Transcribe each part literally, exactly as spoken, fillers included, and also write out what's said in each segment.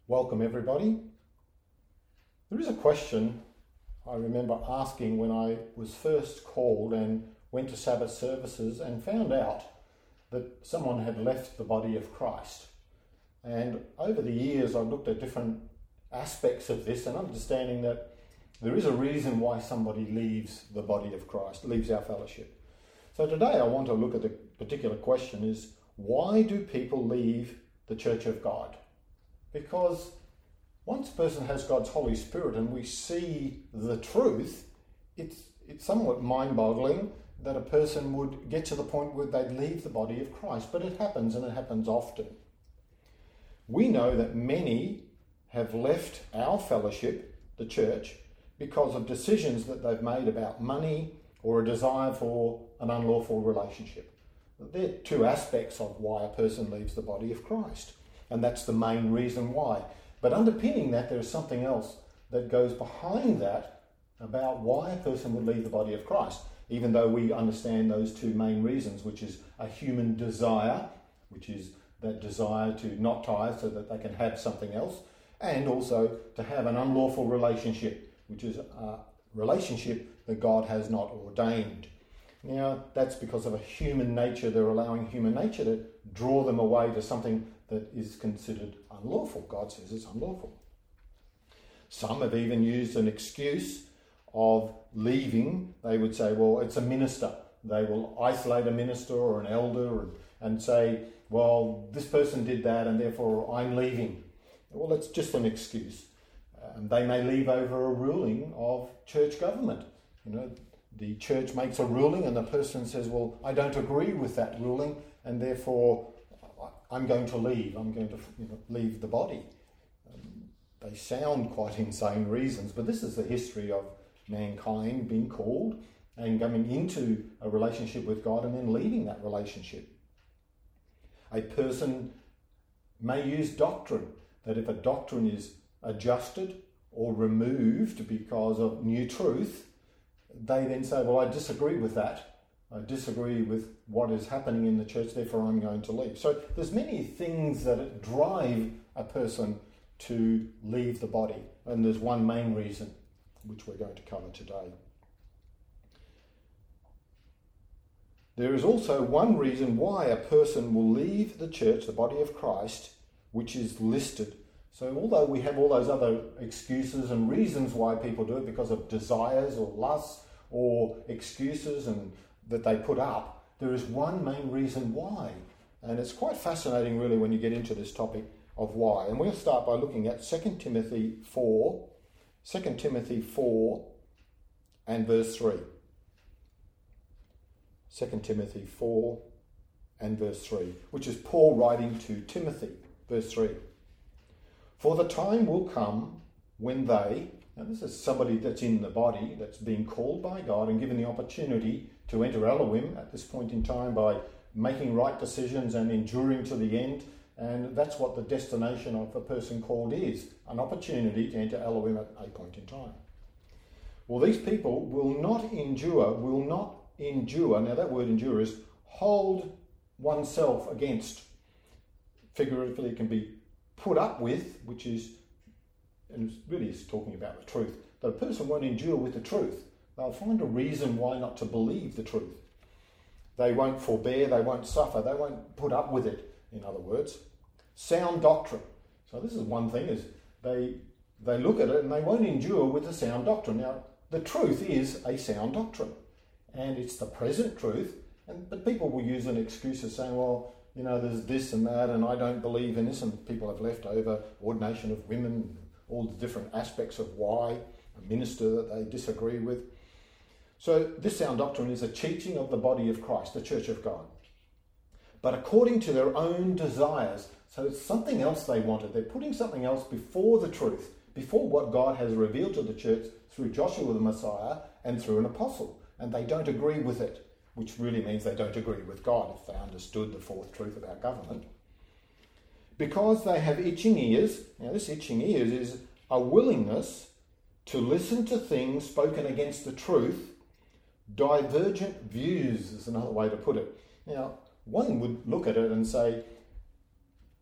Welcome everybody. There is a question I remember asking when I was first called and went to Sabbath services and found out that someone had left the body of Christ. And over the years I've looked at different aspects of this and understanding that there is a reason why somebody leaves the body of Christ, leaves our fellowship. So today I want to look at the particular question is, why do people leave the Church of God? Because once a person has God's Holy Spirit and we see the truth, it's it's somewhat mind-boggling that a person would get to the point where they'd leave the body of Christ. But it happens, and it happens often. We know that many have left our fellowship, the church, because of decisions that they've made about money or a desire for an unlawful relationship. They're two aspects of why a person leaves the body of Christ. And that's the main reason why. But underpinning that, there's something else that goes behind that about why a person would leave the body of Christ, even though we understand those two main reasons, which is a human desire, which is that desire to not tithe so that they can have something else, and also to have an unlawful relationship, which is a relationship that God has not ordained. Now, that's because of a human nature. They're allowing human nature to draw them away to something that is considered unlawful. God says it's unlawful. Some have even used an excuse of leaving. They would say, well, it's a minister. They will isolate a minister or an elder and, and say, well, this person did that and therefore I'm leaving. Well, it's just an excuse. Um, they may leave over a ruling of church government. You know, the church makes a ruling and the person says, well, I don't agree with that ruling and therefore I'm going to leave. I'm going to you know, leave the body. Um, they sound quite insane reasons, but this is the history of mankind being called and coming into a relationship with God and then leaving that relationship. A person may use doctrine, that if a doctrine is adjusted or removed because of new truth, they then say, well, I disagree with that. I disagree with what is happening in the church, therefore I'm going to leave. So there's many things that drive a person to leave the body. And there's one main reason, which we're going to cover today. There is also one reason why a person will leave the church, the body of Christ, which is listed. So although we have all those other excuses and reasons why people do it because of desires or lusts or excuses and that they put up, there is one main reason why. And it's quite fascinating really when you get into this topic of why. And we'll start by looking at Second Timothy four, Second Timothy four and verse three. Second Timothy four and verse three, which is Paul writing to Timothy, verse three. For the time will come when they, now this is somebody that's in the body, that's being called by God and given the opportunity to enter Elohim at this point in time by making right decisions and enduring to the end. And that's what the destination of a person called is, an opportunity to enter Elohim at a point in time. Well, these people will not endure, will not endure, now that word endure is hold oneself against. Figuratively, it can be put up with, which is, and it really is talking about the truth, that a person won't endure with the truth. They'll find a reason why not to believe the truth. They won't forbear, they won't suffer, they won't put up with it, in other words. Sound doctrine. So this is one thing, is they they look at it and they won't endure with the sound doctrine. Now, the truth is a sound doctrine, and it's the present truth, and but people will use an excuse of saying, well, you know, there's this and that, and I don't believe in this, and people have left over ordination of women, all the different aspects of why, a minister that they disagree with. So this sound doctrine is a teaching of the body of Christ, the church of God. But according to their own desires, so it's something else they wanted. They're putting something else before the truth, before what God has revealed to the church through Joshua the Messiah and through an apostle. And they don't agree with it, which really means they don't agree with God if they understood the fourth truth about government. Because they have itching ears, now this itching ears is a willingness to listen to things spoken against the truth. Divergent views is another way to put it. Now, one would look at it and say,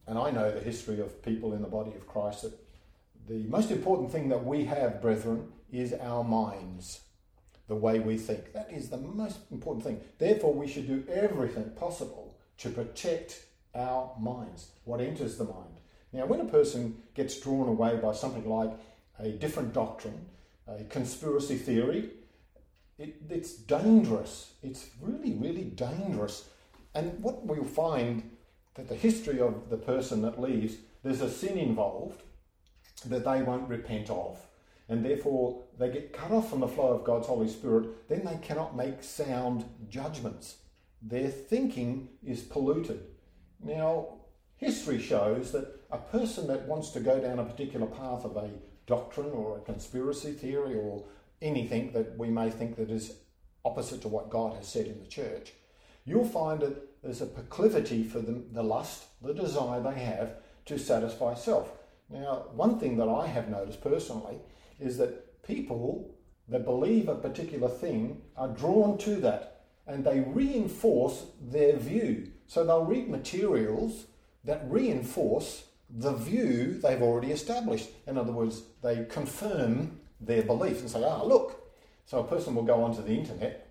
and I know the history of people in the body of Christ, that the most important thing that we have, brethren, is our minds, the way we think. That is the most important thing. Therefore, we should do everything possible to protect our minds, what enters the mind. Now, when a person gets drawn away by something like a different doctrine, a conspiracy theory, it, it's dangerous. It's really, really dangerous. And what we'll find, that the history of the person that leaves, there's a sin involved that they won't repent of. And therefore, they get cut off from the flow of God's Holy Spirit. Then they cannot make sound judgments. Their thinking is polluted. Now, history shows that a person that wants to go down a particular path of a doctrine or a conspiracy theory or anything that we may think that is opposite to what God has said in the church, you'll find that there's a proclivity for the, the lust, the desire they have to satisfy self. Now, one thing that I have noticed personally is that people that believe a particular thing are drawn to that, and they reinforce their view. So they'll read materials that reinforce the view they've already established. In other words, they confirm their beliefs and say, ah, look. So a person will go onto the internet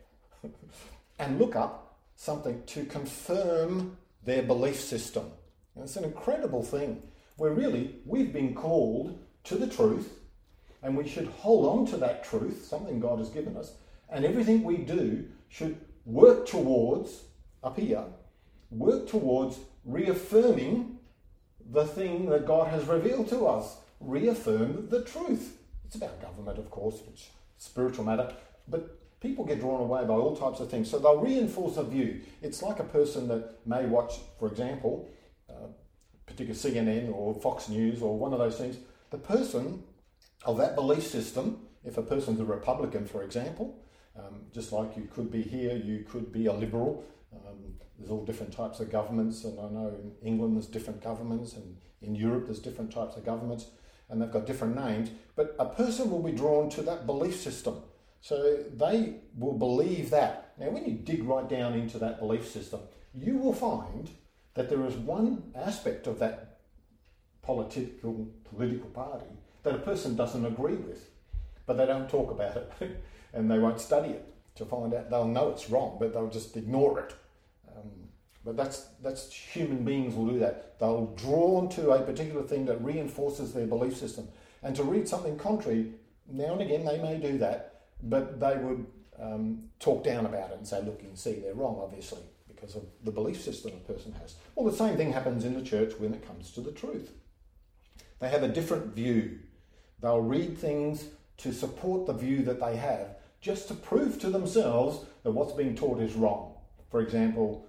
and look up something to confirm their belief system. And it's an incredible thing, where really we've been called to the truth, and we should hold on to that truth, something God has given us, and everything we do should work towards, up here, work towards reaffirming the thing that God has revealed to us. Reaffirm the truth. It's about government, of course, which is spiritual matter, but people get drawn away by all types of things, so they'll reinforce a view. It's like a person that may watch, for example, uh, particular C N N or Fox News or one of those things. The person of that belief system, if a person's a Republican, for example, um, just like you could be here, you could be a Liberal. Um, there's all different types of governments, and I know in England there's different governments, and in Europe there's different types of governments, and they've got different names. But a person will be drawn to that belief system. So they will believe that. Now, when you dig right down into that belief system, you will find that there is one aspect of that political political party that a person doesn't agree with, but they don't talk about it and they won't study it to find out. They'll know it's wrong, but they'll just ignore it. Um, but that's that's human beings will do that. They'll drawn to a particular thing that reinforces their belief system, and to read something contrary, now and again they may do that, but they would um, talk down about it and say, look, you can see they're wrong, obviously, because of the belief system a person has. Well, the same thing happens in the church when it comes to the truth. They have a different view. They'll read things to support the view that they have, just to prove to themselves that what's being taught is wrong. For example,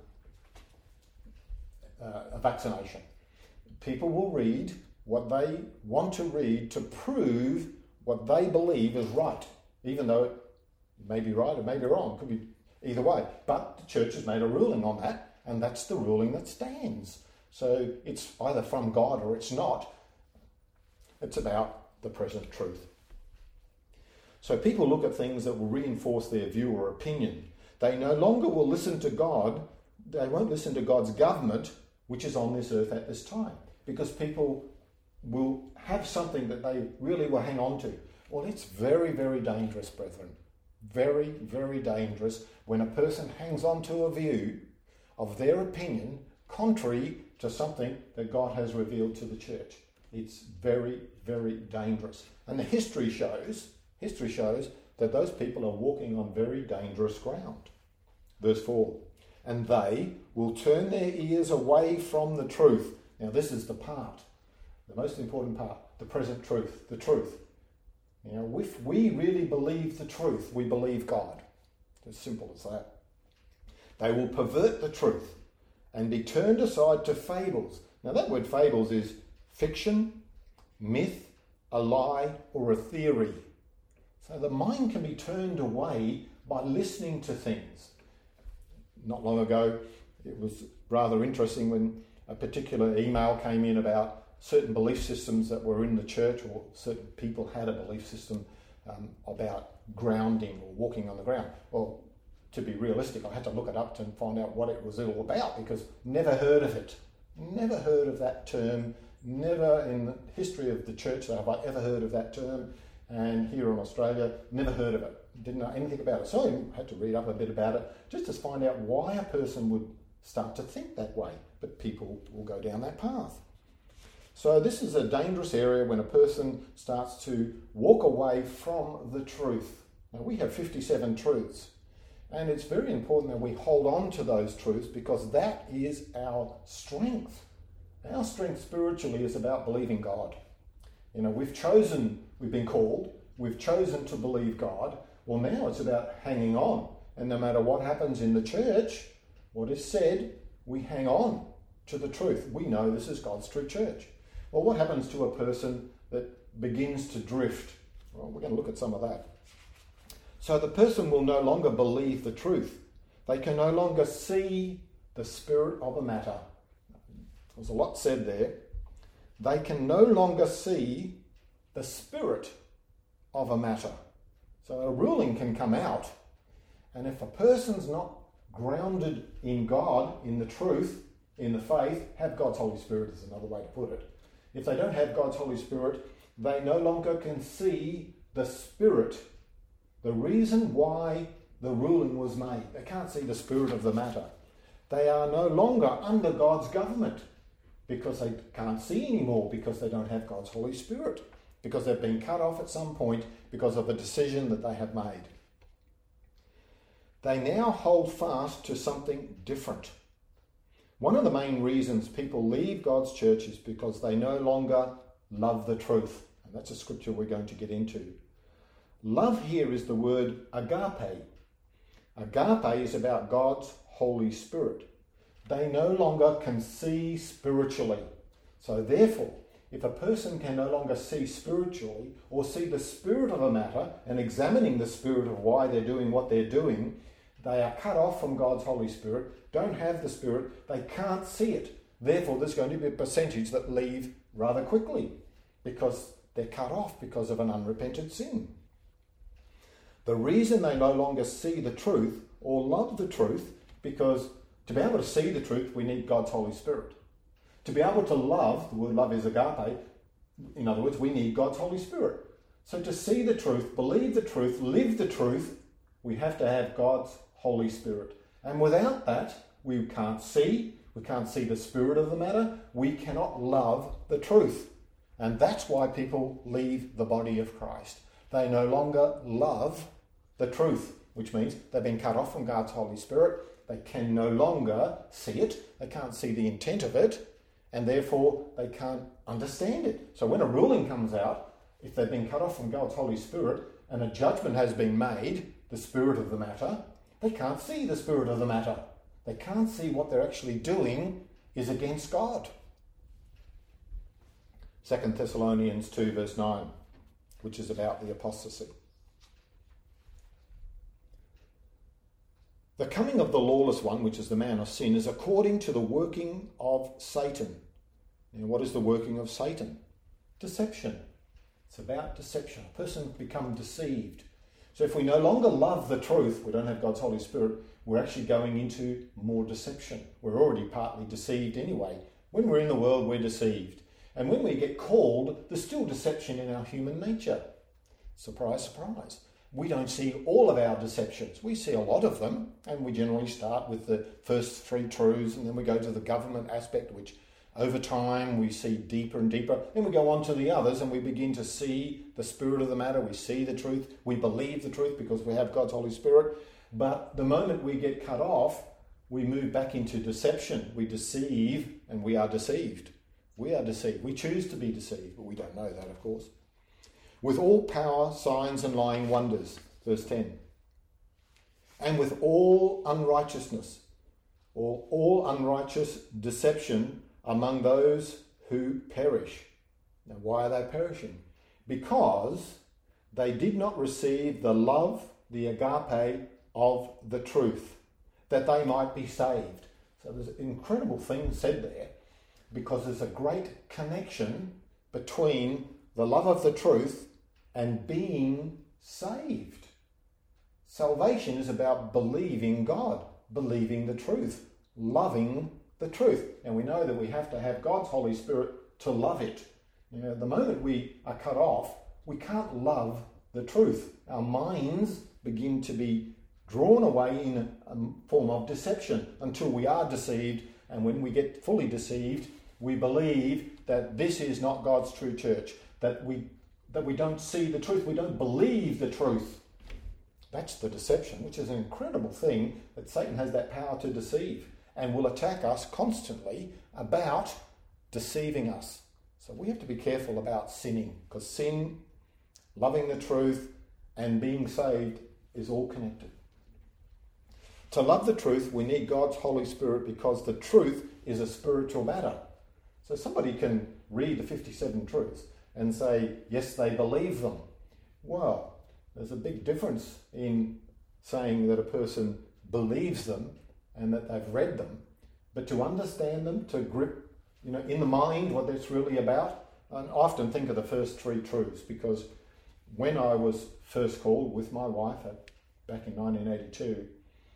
uh, a vaccination. People will read what they want to read to prove what they believe is right, even though it may be right or may be wrong. It could be either way. But the church has made a ruling on that, and that's the ruling that stands. So it's either from God or it's not. It's about the present truth. So people look at things that will reinforce their view or opinion. They no longer will listen to God. They won't listen to God's government, which is on this earth at this time, because people will have something that they really will hang on to. Well, it's very, very dangerous, brethren. Very, very dangerous when a person hangs on to a view of their opinion contrary to something that God has revealed to the church. It's very, very dangerous. And the history shows, history shows that those people are walking on very dangerous ground. Verse four, and they will turn their ears away from the truth. Now this is the part, the most important part, the present truth, the truth. You know, if we really believe the truth, we believe God. It's as simple as that. They will pervert the truth and be turned aside to fables. Now that word fables is fiction, myth, a lie, or a theory. So the mind can be turned away by listening to things. Not long ago, it was rather interesting when a particular email came in about certain belief systems that were in the church, or certain people had a belief system um, about grounding or walking on the ground. Well, to be realistic, I had to look it up to find out what it was all about, because never heard of it. Never heard of that term. Never in the history of the church have I ever heard of that term. And here in Australia, never heard of it. Didn't know anything about it. So I had to read up a bit about it just to find out why a person would start to think that way. But people will go down that path. So this is a dangerous area when a person starts to walk away from the truth. Now we have fifty-seven truths. And it's very important that we hold on to those truths because that is our strength. Our strength spiritually is about believing God. You know, we've chosen, we've been called, we've chosen to believe God. Well, now it's about hanging on. And no matter what happens in the church, what is said, we hang on to the truth. We know this is God's true church. Well, what happens to a person that begins to drift? Well, we're going to look at some of that. So the person will no longer believe the truth. They can no longer see the spirit of a matter. There's a lot said there. They can no longer see the spirit of a matter. So a ruling can come out, and if a person's not grounded in God, in the truth, in the faith, have God's Holy Spirit is another way to put it. If they don't have God's Holy Spirit, they no longer can see the spirit, the reason why the ruling was made. They can't see the spirit of the matter. They are no longer under God's government because they can't see anymore because they don't have God's Holy Spirit, because they've been cut off at some point because of a decision that they have made. They now hold fast to something different. One of the main reasons people leave God's church is because they no longer love the truth. And that's a scripture we're going to get into. Love here is the word agape. Agape is about God's Holy Spirit. They no longer can see spiritually. So therefore, if a person can no longer see spiritually or see the spirit of a matter and examining the spirit of why they're doing what they're doing, they are cut off from God's Holy Spirit, don't have the Spirit, they can't see it. Therefore, there's going to be a percentage that leave rather quickly because they're cut off because of an unrepented sin. The reason they no longer see the truth or love the truth, because to be able to see the truth, we need God's Holy Spirit. To be able to love, the word love is agape, in other words, we need God's Holy Spirit. So to see the truth, believe the truth, live the truth, we have to have God's Holy Spirit. And without that, we can't see, we can't see the spirit of the matter, we cannot love the truth. And that's why people leave the body of Christ. They no longer love the truth, which means they've been cut off from God's Holy Spirit. They can no longer see it, they can't see the intent of it, and therefore they can't understand it. So when a ruling comes out, if they've been cut off from God's Holy Spirit and a judgment has been made, the spirit of the matter, they can't see the spirit of the matter. They can't see what they're actually doing is against God. Second Thessalonians two verse nine, which is about the apostasy. The coming of the lawless one, which is the man of sin, is according to the working of Satan. And what is the working of Satan? Deception. It's about deception. A person becomes deceived. So if we no longer love the truth, we don't have God's Holy Spirit, we're actually going into more deception. We're already partly deceived anyway. When we're in the world, we're deceived. And when we get called, there's still deception in our human nature. Surprise, surprise. We don't see all of our deceptions. We see a lot of them, and we generally start with the first three truths, and then we go to the government aspect, which over time we see deeper and deeper. Then we go on to the others, and we begin to see the spirit of the matter. We see the truth. We believe the truth because we have God's Holy Spirit. But the moment we get cut off, we move back into deception. We deceive, and we are deceived. We are deceived. We choose to be deceived, but we don't know that, of course. With all power, signs and lying wonders, verse ten. And with all unrighteousness, or all unrighteous deception among those who perish. Now, why are they perishing? Because they did not receive the love, the agape of the truth, that they might be saved. So there's an incredible thing said there, because there's a great connection between the love of the truth and being saved. Salvation is about believing God, believing the truth, loving the truth. And we know that we have to have God's Holy Spirit to love it. You know, the moment we are cut off, we can't love the truth. Our minds begin to be drawn away in a form of deception until we are deceived. And when we get fully deceived, we believe that this is not God's true church, that we that we don't see the truth, we don't believe the truth. That's the deception, which is an incredible thing, that Satan has that power to deceive and will attack us constantly about deceiving us. So we have to be careful about sinning, because sin, loving the truth, and being saved is all connected. To love the truth, we need God's Holy Spirit, because the truth is a spiritual matter. So somebody can read the fifty-seven truths and say, yes, they believe them. Well, there's a big difference in saying that a person believes them and that they've read them, but to understand them, to grip, you know, in the mind what it's really about. And I often think of the first three truths, because when I was first called with my wife at, back in nineteen eighty-two,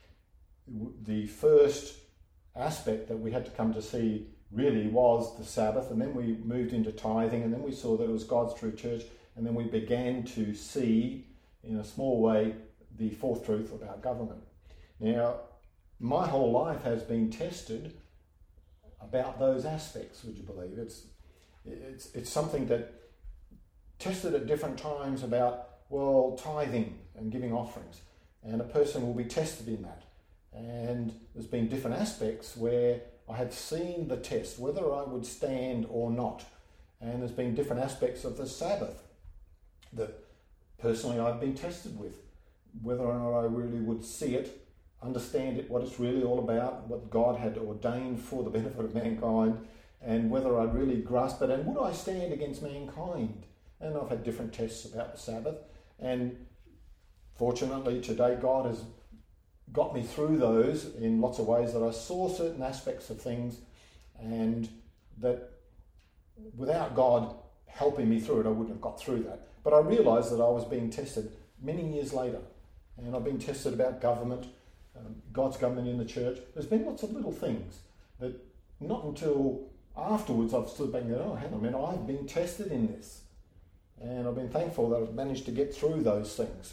the first aspect that we had to come to see really was the Sabbath, and then we moved into tithing, and then we saw that it was God's true church, and then we began to see, in a small way, the fourth truth about government. Now, my whole life has been tested about those aspects, would you believe? It's it's it's something that tested at different times about, well, tithing and giving offerings, and a person will be tested in that. And there's been different aspects where I have seen the test, whether I would stand or not. And there's been different aspects of the Sabbath that personally I've been tested with, whether or not I really would see it, understand it, what it's really all about, what God had ordained for the benefit of mankind, and whether I really grasp it, and would I stand against mankind? And I've had different tests about the Sabbath, and fortunately today God has got me through those in lots of ways, that I saw certain aspects of things, and that without God helping me through it, I wouldn't have got through that. But I realised that I was being tested many years later, and I've been tested about government, um, God's government in the church. There's been lots of little things that not until afterwards I've stood back and gone, oh, hang on a minute, I've been tested in this. And I've been thankful that I've managed to get through those things.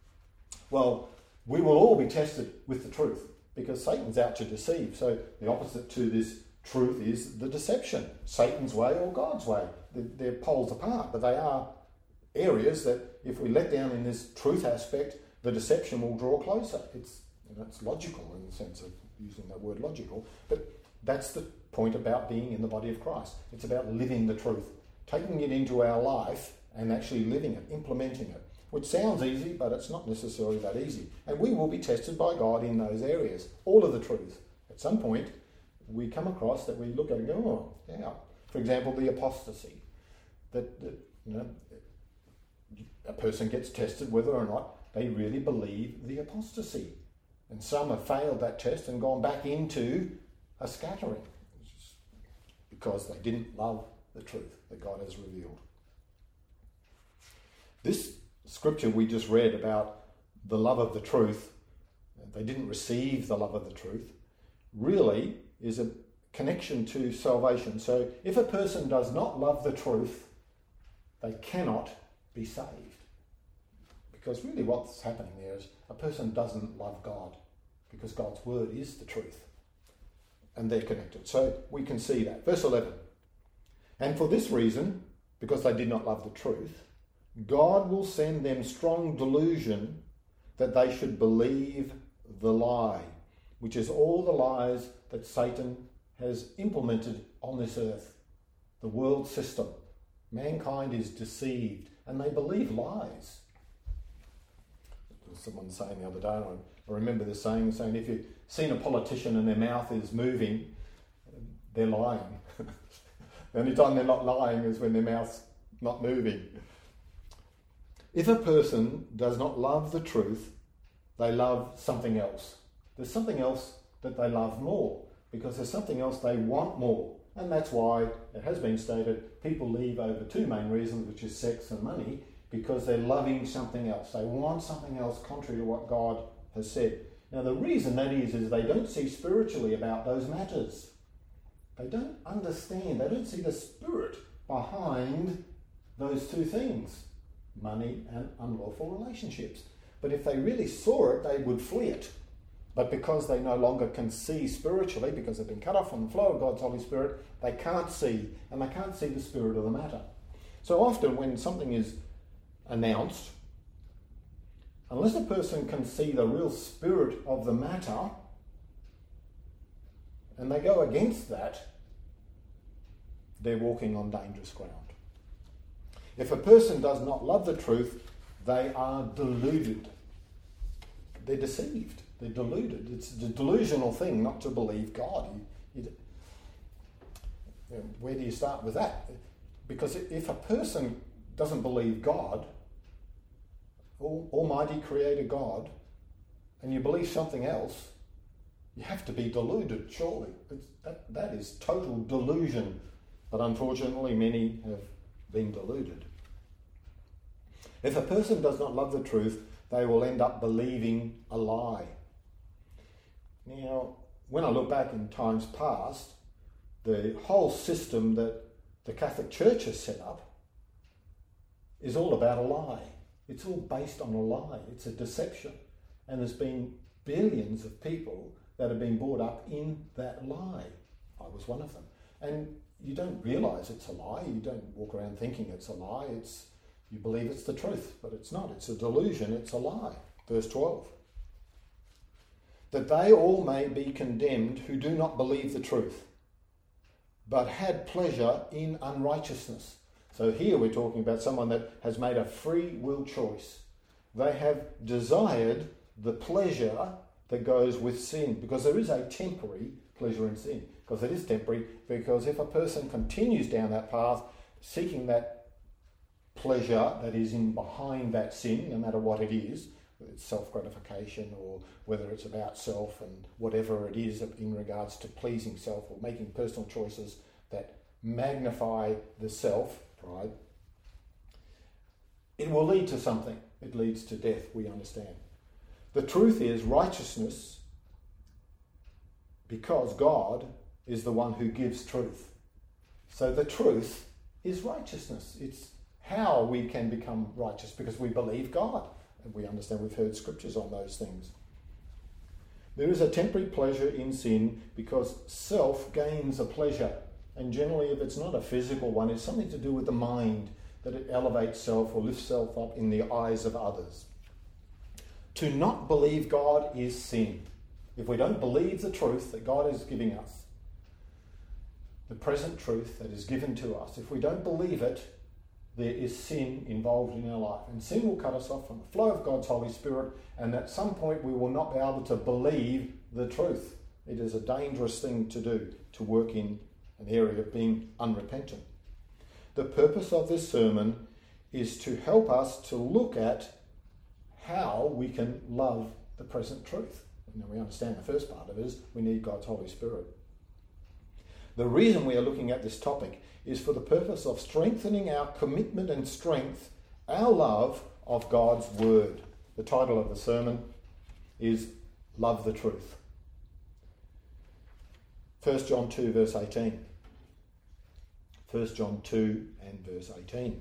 Well, we will all be tested with the truth, because Satan's out to deceive. So the opposite to this truth is the deception, Satan's way or God's way. They're poles apart, but they are areas that if we let down in this truth aspect, the deception will draw closer. It's, you know, it's logical in the sense of using that word logical, but that's the point about being in the body of Christ. It's about living the truth, taking it into our life and actually living it, implementing it. Which sounds easy, but it's not necessarily that easy. And we will be tested by God in those areas, all of the truths. At some point, we come across that we look at and go, oh, yeah. For example, the apostasy. That, that you know, a person gets tested whether or not they really believe the apostasy. And some have failed that test and gone back into a scattering, because they didn't love the truth that God has revealed. This scripture we just read about the love of the truth, they didn't receive the love of the truth, really is a connection to salvation. So if a person does not love the truth, they cannot be saved. Because really what's happening there is a person doesn't love God, because God's word is the truth. And they're connected. So we can see that. Verse eleven. And for this reason, because they did not love the truth, God will send them strong delusion that they should believe the lie, which is all the lies that Satan has implemented on this earth. The world system. Mankind is deceived and they believe lies. Someone was saying the other day, I remember this saying, saying if you've seen a politician and their mouth is moving, they're lying. The only time they're not lying is when their mouth's not moving. If a person does not love the truth, they love something else. There's something else that they love more, because there's something else they want more. And that's why it has been stated, people leave over two main reasons, which is sex and money, because they're loving something else. They want something else contrary to what God has said. Now the reason that is, is they don't see spiritually about those matters. They don't understand, they don't see the spirit behind those two things, money and unlawful relationships. But if they really saw it, they would flee it. But because they no longer can see spiritually, because they've been cut off from the flow of God's Holy Spirit, they can't see, and they can't see the spirit of the matter. So often when something is announced, unless a person can see the real spirit of the matter, and they go against that, they're walking on dangerous ground. If a person does not love the truth, they are deluded. They're deceived. They're deluded. It's a delusional thing not to believe God. You, you, where do you start with that? Because if a person doesn't believe God, Almighty Creator God, and you believe something else, you have to be deluded, surely. It's, that, that is total delusion. But unfortunately, many have been deluded. If a person does not love the truth, they will end up believing a lie. Now, when I look back in times past, the whole system that the Catholic Church has set up is all about a lie. It's all based on a lie. It's a deception. And there's been billions of people that have been brought up in that lie. I was one of them. And you don't realise it's a lie. You don't walk around thinking it's a lie. It's you believe it's the truth, but it's not. It's a delusion. It's a lie. Verse twelve. That they all may be condemned who do not believe the truth, but had pleasure in unrighteousness. So here we're talking about someone that has made a free will choice. They have desired the pleasure that goes with sin, because there is a temporary pleasure in sin. Because it is temporary, because if a person continues down that path, seeking that pleasure that is in behind that sin, no matter what it is, whether it's self-gratification or whether it's about self and whatever it is in regards to pleasing self or making personal choices that magnify the self, pride, it will lead to something. It leads to death, we understand. The truth is righteousness, because God is the one who gives truth. So the truth is righteousness. It's how we can become righteous, because we believe God. And we understand, we've heard scriptures on those things. There is a temporary pleasure in sin because self gains a pleasure. And generally, if it's not a physical one, it's something to do with the mind, that it elevates self or lifts self up in the eyes of others. To not believe God is sin. If we don't believe the truth that God is giving us, the present truth that is given to us, if we don't believe it, there is sin involved in our life. And sin will cut us off from the flow of God's Holy Spirit, and at some point we will not be able to believe the truth. It is a dangerous thing to do, to work in an area of being unrepentant. The purpose of this sermon is to help us to look at how we can love the present truth. And we understand the first part of it is we need God's Holy Spirit. The reason we are looking at this topic is for the purpose of strengthening our commitment and strength, our love of God's Word. The title of the sermon is Love the Truth. First John two verse eighteen. First John two and verse eighteen.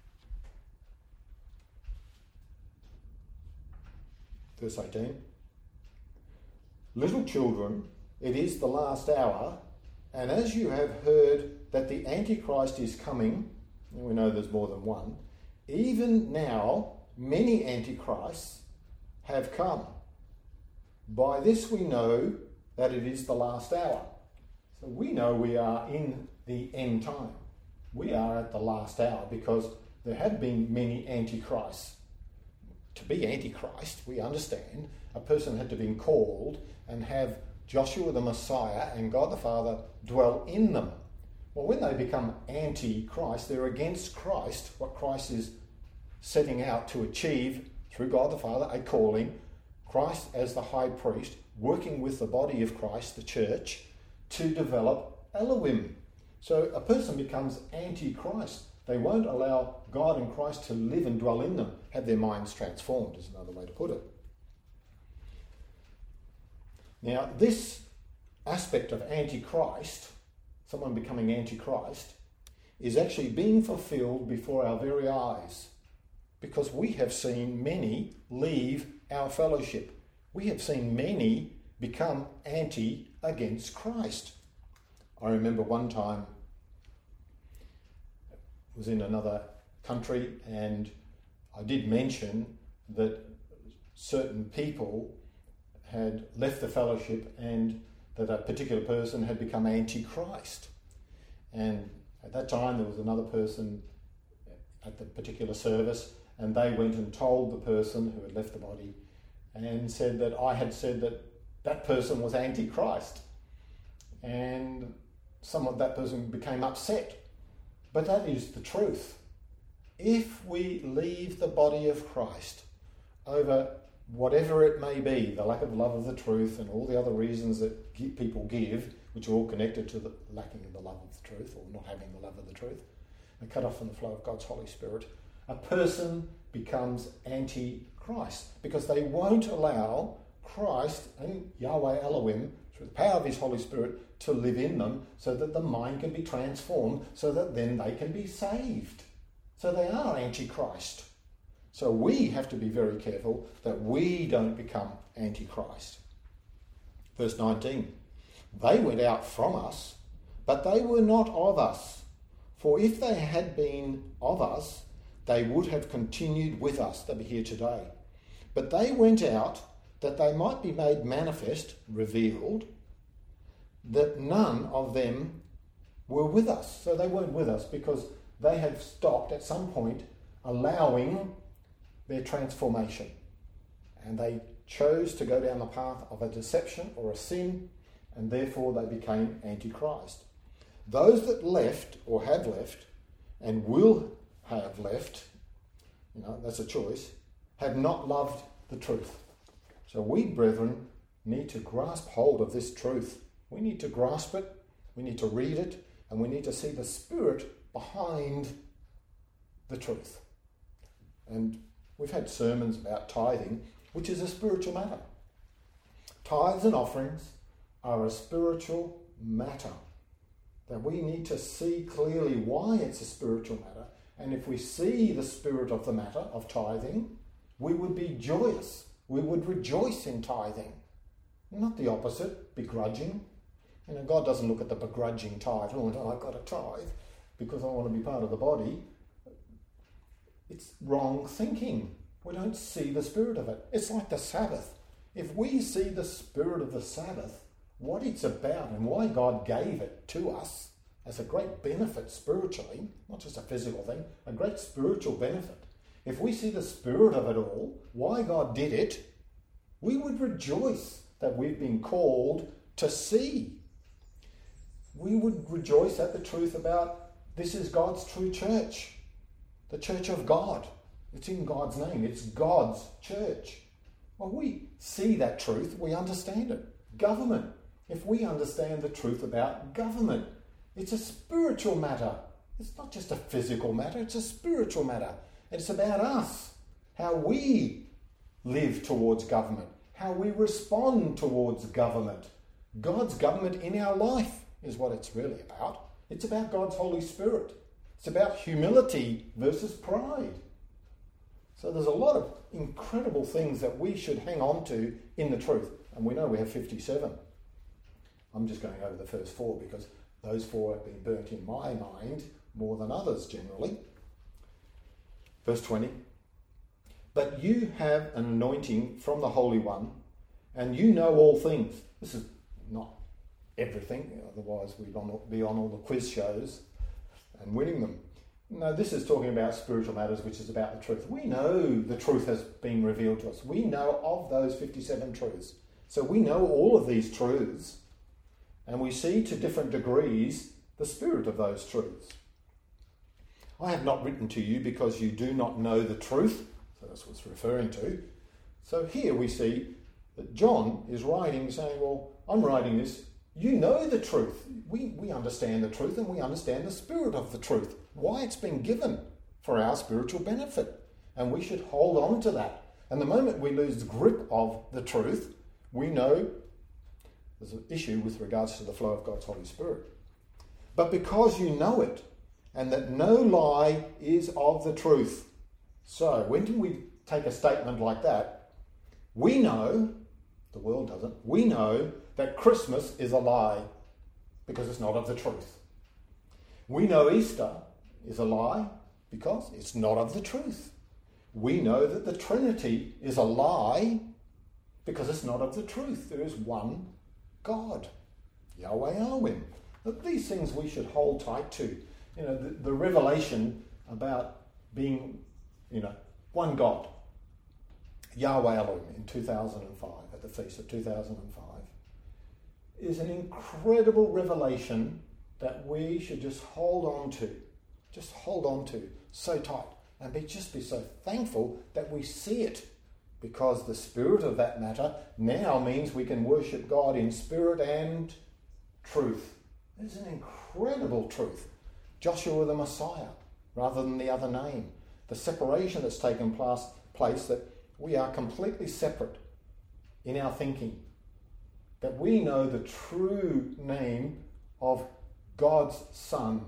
Verse eighteen. Little children, it is the last hour, and as you have heard that the Antichrist is coming, and we know there's more than one, even now many Antichrists have come. By this we know that it is the last hour. So we know we are in the end time. We are at the last hour because there have been many Antichrists. To be Antichrist, we understand, a person had to be called and have Joshua the Messiah and God the Father dwell in them. Well, when they become anti-Christ, they're against Christ, what Christ is setting out to achieve through God the Father, a calling, Christ as the high priest, working with the body of Christ, the church, to develop Elohim. So a person becomes anti-Christ. They won't allow God and Christ to live and dwell in them, have their minds transformed, is another way to put it. Now, this aspect of anti-Christ, someone becoming antichrist, is actually being fulfilled before our very eyes, because we have seen many leave our fellowship. We have seen many become anti against Christ. I remember one time I was in another country, and I did mention that certain people had left the fellowship and that a particular person had become anti-Christ. And at that time there was another person at the particular service, and they went and told the person who had left the body and said that I had said that that person was anti-Christ. And some of that person became upset. But that is the truth. If we leave the body of Christ over whatever it may be, the lack of love of the truth and all the other reasons that people give, which are all connected to the lacking of the love of the truth or not having the love of the truth, and cut off from the flow of God's Holy Spirit, a person becomes anti-Christ because they won't allow Christ and Yahweh Elohim, through the power of his Holy Spirit, to live in them so that the mind can be transformed, so that then they can be saved. So they are anti-Christ. So we have to be very careful that we don't become anti-Christ. Verse nineteen, they went out from us, but they were not of us. For if they had been of us, they would have continued with us. They'll be here today. But they went out that they might be made manifest, revealed, that none of them were with us. So they weren't with us because they had stopped at some point allowing their transformation. And they chose to go down the path of a deception or a sin, and therefore they became antichrist. Those that left or have left and will have left, you know, that's a choice, have not loved the truth. So we, brethren, need to grasp hold of this truth. We need to grasp it, we need to read it, and we need to see the spirit behind the truth. And we've had sermons about tithing, which is a spiritual matter. Tithes and offerings are a spiritual matter that we need to see clearly why it's a spiritual matter. And if we see the spirit of the matter of tithing, we would be joyous. We would rejoice in tithing. Not the opposite, begrudging. You know, God doesn't look at the begrudging tithe. Oh, no, I've got a tithe because I want to be part of the body. It's wrong thinking. We don't see the spirit of it. It's like the Sabbath. If we see the spirit of the Sabbath, what it's about and why God gave it to us as a great benefit spiritually, not just a physical thing, a great spiritual benefit. If we see the spirit of it all, why God did it, we would rejoice that we've been called to see. We would rejoice at the truth about this is God's true church, the church of God. It's in God's name. It's God's church. Well, we see that truth. We understand it. Government. If we understand the truth about government, it's a spiritual matter. It's not just a physical matter. It's a spiritual matter. And it's about us, how we live towards government, how we respond towards government. God's government in our life is what it's really about. It's about God's Holy Spirit. It's about humility versus pride. So there's a lot of incredible things that we should hang on to in the truth. And we know we have fifty-seven. I'm just going over the first four because those four have been burnt in my mind more than others generally. Verse twenty. But you have an anointing from the Holy One, and you know all things. This is not everything, otherwise we'd be on all the quiz shows and winning them. No, this is talking about spiritual matters, which is about the truth. We know the truth has been revealed to us. We know of those fifty-seven truths. So we know all of these truths, and we see to different degrees the spirit of those truths. I have not written to you because you do not know the truth. So that's what it's referring to. So here we see that John is writing saying, well, I'm writing this. You know the truth. We, we understand the truth and we understand the spirit of the truth. Why it's been given for our spiritual benefit. And we should hold on to that. And the moment we lose grip of the truth, we know there's an issue with regards to the flow of God's Holy Spirit. but because you know it, and that no lie is of the truth. So, when we take a statement like that, we know, the world doesn't, we know that Christmas is a lie because it's not of the truth. We know Easter is a lie because it's not of the truth. We know that the Trinity is a lie because it's not of the truth. There is one God, Yahweh Elohim. But these things we should hold tight to. You know, the, the revelation about being, you know, one God, Yahweh Elohim in two thousand five, at the feast of two thousand five, is an incredible revelation that we should just hold on to, just hold on to so tight, and be just be so thankful that we see it, because the spirit of that matter now means we can worship God in spirit and truth. It's an incredible truth. Joshua the Messiah, rather than the other name. The separation that's taken place, place that we are completely separate in our thinking. That we know the true name of God's Son.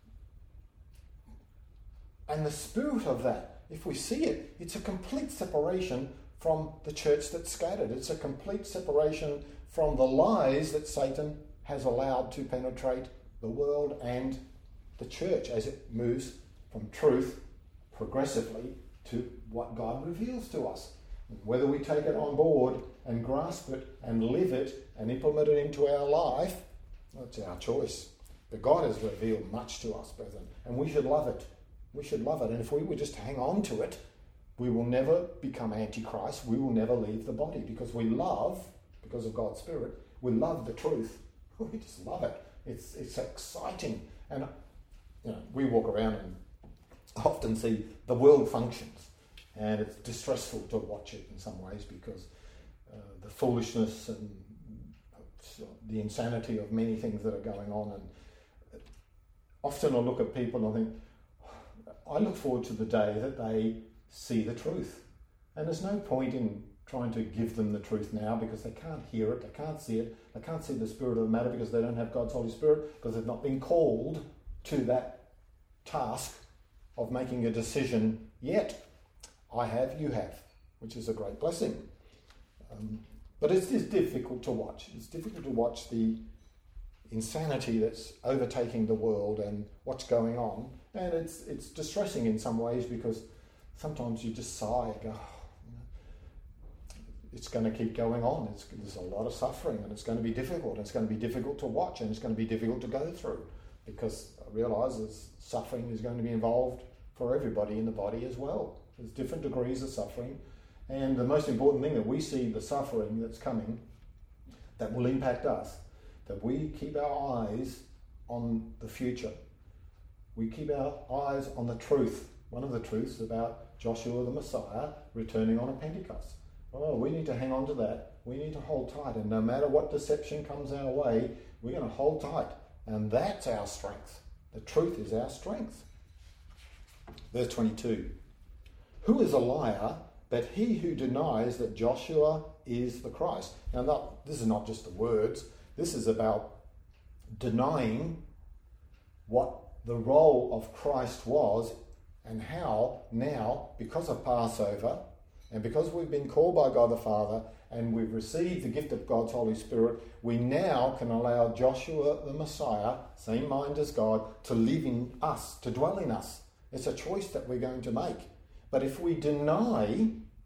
And the spirit of that, if we see it, it's a complete separation from the church that's scattered. It's a complete separation from the lies that Satan has allowed to penetrate the world and the church as it moves from truth progressively to what God reveals to us. Whether we take it on board and grasp it and live it and implement it into our life, that's our choice. But God has revealed much to us, brethren, and we should love it. We should love it. And if we would just hang on to it, we will never become Antichrist. We will never leave the body, because we love, because of God's Spirit, we love the truth. We just love it. It's it's exciting. And you know, we walk around and often see the world functions, and it's distressful to watch it in some ways, because uh, the foolishness and the insanity of many things that are going on. And often I look at people and I think, I look forward to the day that they see the truth. And there's no point in trying to give them the truth now, because they can't hear it, they can't see it, they can't see the spirit of the matter, because they don't have God's Holy Spirit, because they've not been called to that task of making a decision yet. I have, you have, which is a great blessing. Um, but it is difficult to watch. It's difficult to watch the insanity that's overtaking the world and what's going on. And it's it's distressing in some ways, because sometimes you just sigh and go, oh, you know, it's going to keep going on. It's, there's a lot of suffering, and it's going to be difficult. And it's going to be difficult to watch, and it's going to be difficult to go through, because I realise there's suffering is going to be involved for everybody in the body as well. There's different degrees of suffering. And the most important thing, that we see the suffering that's coming that will impact us, that we keep our eyes on the future. We keep our eyes on the truth. One of the truths about Joshua the Messiah returning on a Pentecost. Oh, we need to hang on to that. We need to hold tight. And no matter what deception comes our way, we're going to hold tight. And that's our strength. The truth is our strength. Verse twenty-two. Who is a liar but he who denies that Joshua is the Christ? Now, not, this is not just the words. This is about denying what the role of Christ was, and how now, because of Passover, and because we've been called by God the Father, and we've received the gift of God's Holy Spirit, we now can allow Joshua the Messiah, same mind as God, to live in us, to dwell in us. It's a choice that we're going to make. But if we deny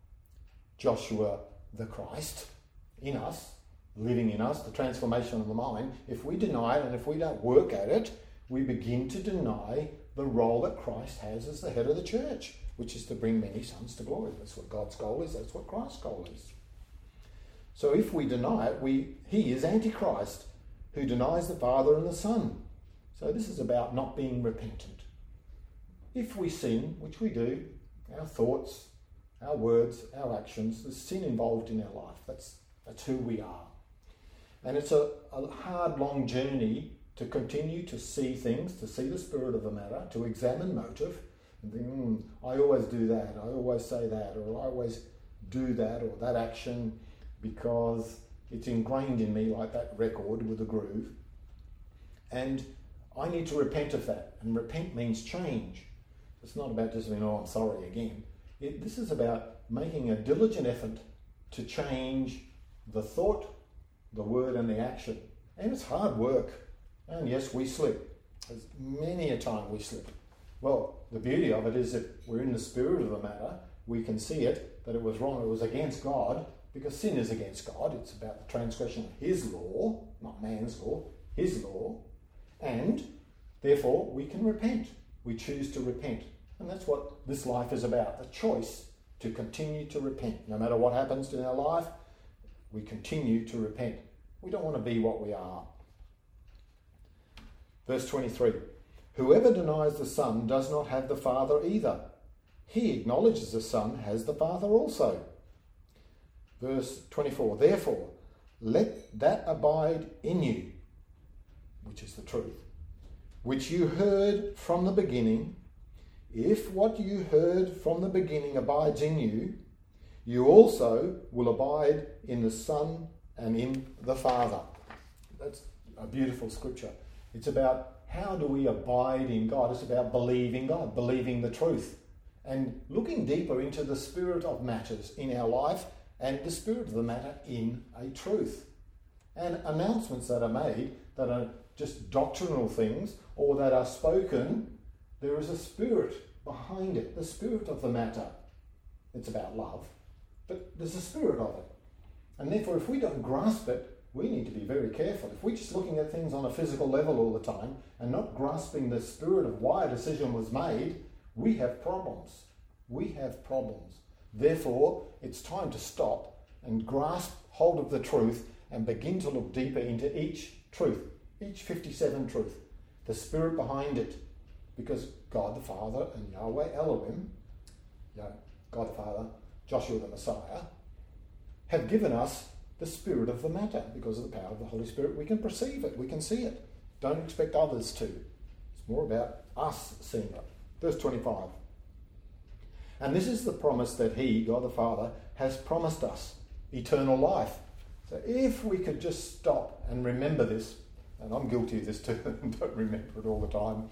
Joshua the Christ in us, living in us, the transformation of the mind, if we deny it and if we don't work at it, we begin to deny the role that Christ has as the head of the church, which is to bring many sons to glory. That's what God's goal is. That's what Christ's goal is. So if we deny it, we he is Antichrist, who denies the Father and the Son. So this is about not being repentant. If we sin, which we do, our thoughts, our words, our actions, there's sin involved in our life. That's that's who we are. And it's a, a hard, long journey to continue to see things, to see the spirit of the matter, to examine motive, and think, mm, I always do that, I always say that, or I always do that, or that action, because it's ingrained in me like that record with a groove. And I need to repent of that. And repent means change. It's not about just saying, oh, I'm sorry again. It, this is about making a diligent effort to change the thought, the word and the action. And it's hard work. And yes, we slip. There's many a time we slip. Well, the beauty of it is that we're in the spirit of the matter. We can see it, that it was wrong, it was against God, because sin is against God. It's about the transgression of his law, not man's law, his law. And therefore, we can repent. We choose to repent. And that's what this life is about, the choice to continue to repent. No matter what happens in our life, we continue to repent. We don't want to be what we are. Verse twenty-three, whoever denies the Son does not have the Father either. He acknowledges the Son has the Father also. Verse twenty-four, therefore, let that abide in you, which is the truth, which you heard from the beginning. If what you heard from the beginning abides in you, you also will abide in the Son and in the Father. That's a beautiful scripture. It's about how do we abide in God. It's about believing God, believing the truth, and looking deeper into the spirit of matters in our life and the spirit of the matter in a truth. And announcements that are made that are just doctrinal things or that are spoken, there is a spirit behind it, the spirit of the matter. It's about love, but there's a spirit of it. And therefore, if we don't grasp it, we need to be very careful. If we're just looking at things on a physical level all the time and not grasping the spirit of why a decision was made, we have problems. We have problems. Therefore, it's time to stop and grasp hold of the truth and begin to look deeper into each truth, each fifty-seven truth, the spirit behind it. Because God the Father and Yahweh Elohim, God the Father, Joshua the Messiah, have given us the spirit of the matter. Because of the power of the Holy Spirit, we can perceive it, we can see it. Don't expect others to. It's more about us seeing it. Verse twenty-five. And this is the promise that he, God the Father, has promised us, eternal life. So if we could just stop and remember this, and I'm guilty of this too, and don't remember it all the time.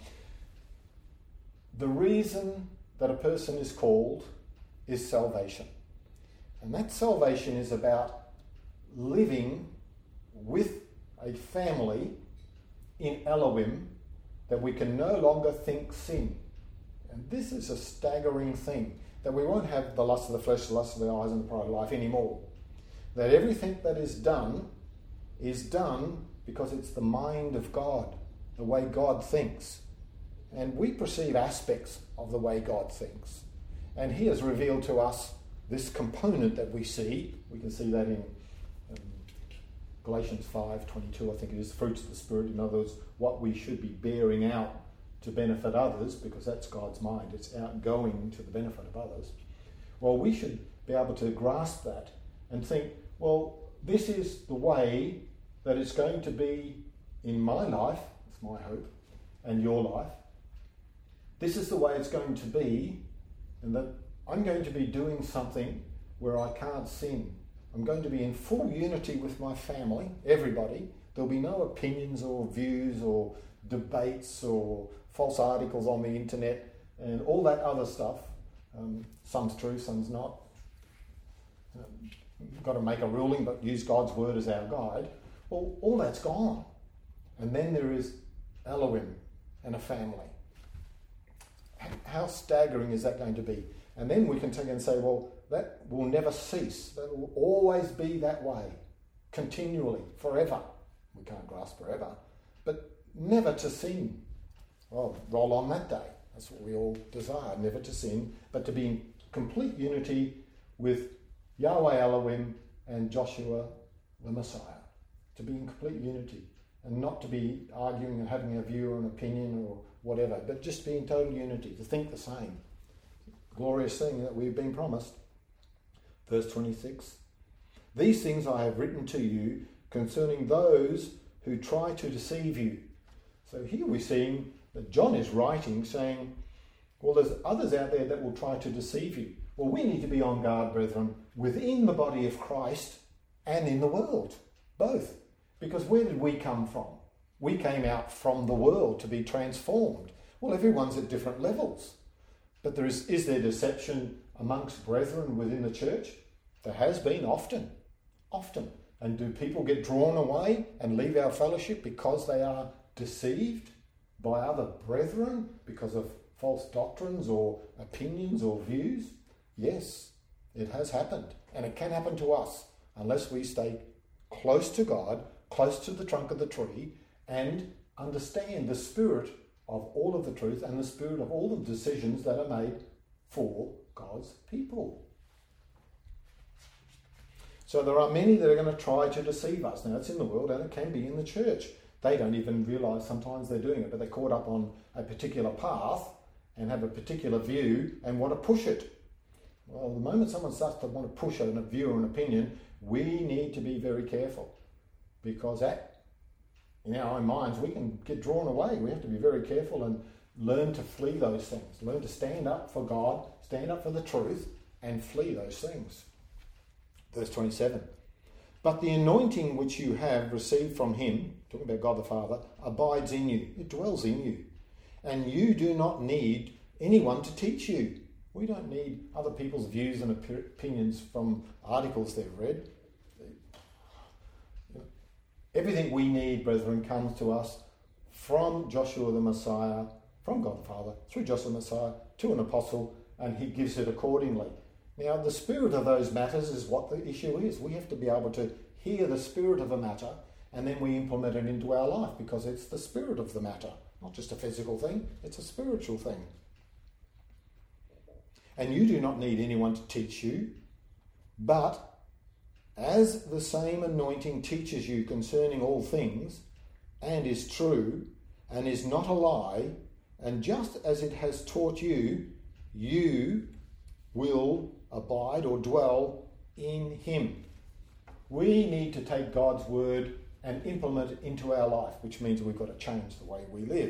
The reason that a person is called is salvation. And that salvation is about living with a family in Elohim that we can no longer think sin. And this is a staggering thing, that we won't have the lust of the flesh, the lust of the eyes and the pride of life anymore. That everything that is done is done because it's the mind of God, the way God thinks. And we perceive aspects of the way God thinks. And he has revealed to us this component that we see. We can see that in um, Galatians five twenty-two, I think it is, fruits of the Spirit. In other words, what we should be bearing out to benefit others, because that's God's mind. It's outgoing to the benefit of others. Well, we should be able to grasp that and think, well, this is the way that it's going to be in my life, it's my hope, and your life. This is the way it's going to be, and that I'm going to be doing something where I can't sin. I'm going to be in full unity with my family, everybody. There'll be no opinions or views or debates or false articles on the internet and all that other stuff. Um, some's true, some's not. Um, you've got to make a ruling, but use God's word as our guide. Well, all that's gone. And then there is Elohim and a family. How staggering is that going to be? And then we can take and say, well, that will never cease. That will always be that way, continually, forever. We can't grasp forever, but never to sin. Well, roll on that day. That's what we all desire, never to sin, but to be in complete unity with Yahweh Elohim and Joshua the Messiah. To be in complete unity and not to be arguing and having a view or an opinion or whatever, but just be in total unity, to think the same. Glorious thing that we've been promised. Verse twenty-six. These things I have written to you concerning those who try to deceive you. So here we're seeing that John is writing saying, well, there's others out there that will try to deceive you. Well, we need to be on guard, brethren, within the body of Christ and in the world, both. Because where did we come from? We came out from the world to be transformed. Well, everyone's at different levels. But there is, is there deception amongst brethren within the church? There has been often, often. And do people get drawn away and leave our fellowship because they are deceived by other brethren because of false doctrines or opinions or views? Yes, it has happened. And it can happen to us unless we stay close to God, close to the trunk of the tree, and understand the spirit of all of the truth and the spirit of all the decisions that are made for God's people. So there are many that are going to try to deceive us. Now, it's in the world and it can be in the church. They don't even realise sometimes they're doing it, but they're caught up on a particular path and have a particular view and want to push it. Well, the moment someone starts to want to push a view or an opinion, we need to be very careful, because at in our own minds, we can get drawn away. We have to be very careful and learn to flee those things. Learn to stand up for God, stand up for the truth, and flee those things. Verse twenty-seven. But the anointing which you have received from him, talking about God the Father, abides in you. It dwells in you. And you do not need anyone to teach you. We don't need other people's views and opinions from articles they've read. Everything we need, brethren, comes to us from Joshua the Messiah, from God the Father, through Joshua the Messiah, to an apostle, and he gives it accordingly. Now, the spirit of those matters is what the issue is. We have to be able to hear the spirit of a matter, and then we implement it into our life, because it's the spirit of the matter, not just a physical thing, it's a spiritual thing. And you do not need anyone to teach you, but as the same anointing teaches you concerning all things, and is true, and is not a lie, and just as it has taught you, you will abide or dwell in him. We need to take God's word and implement it into our life, which means we've got to change the way we live.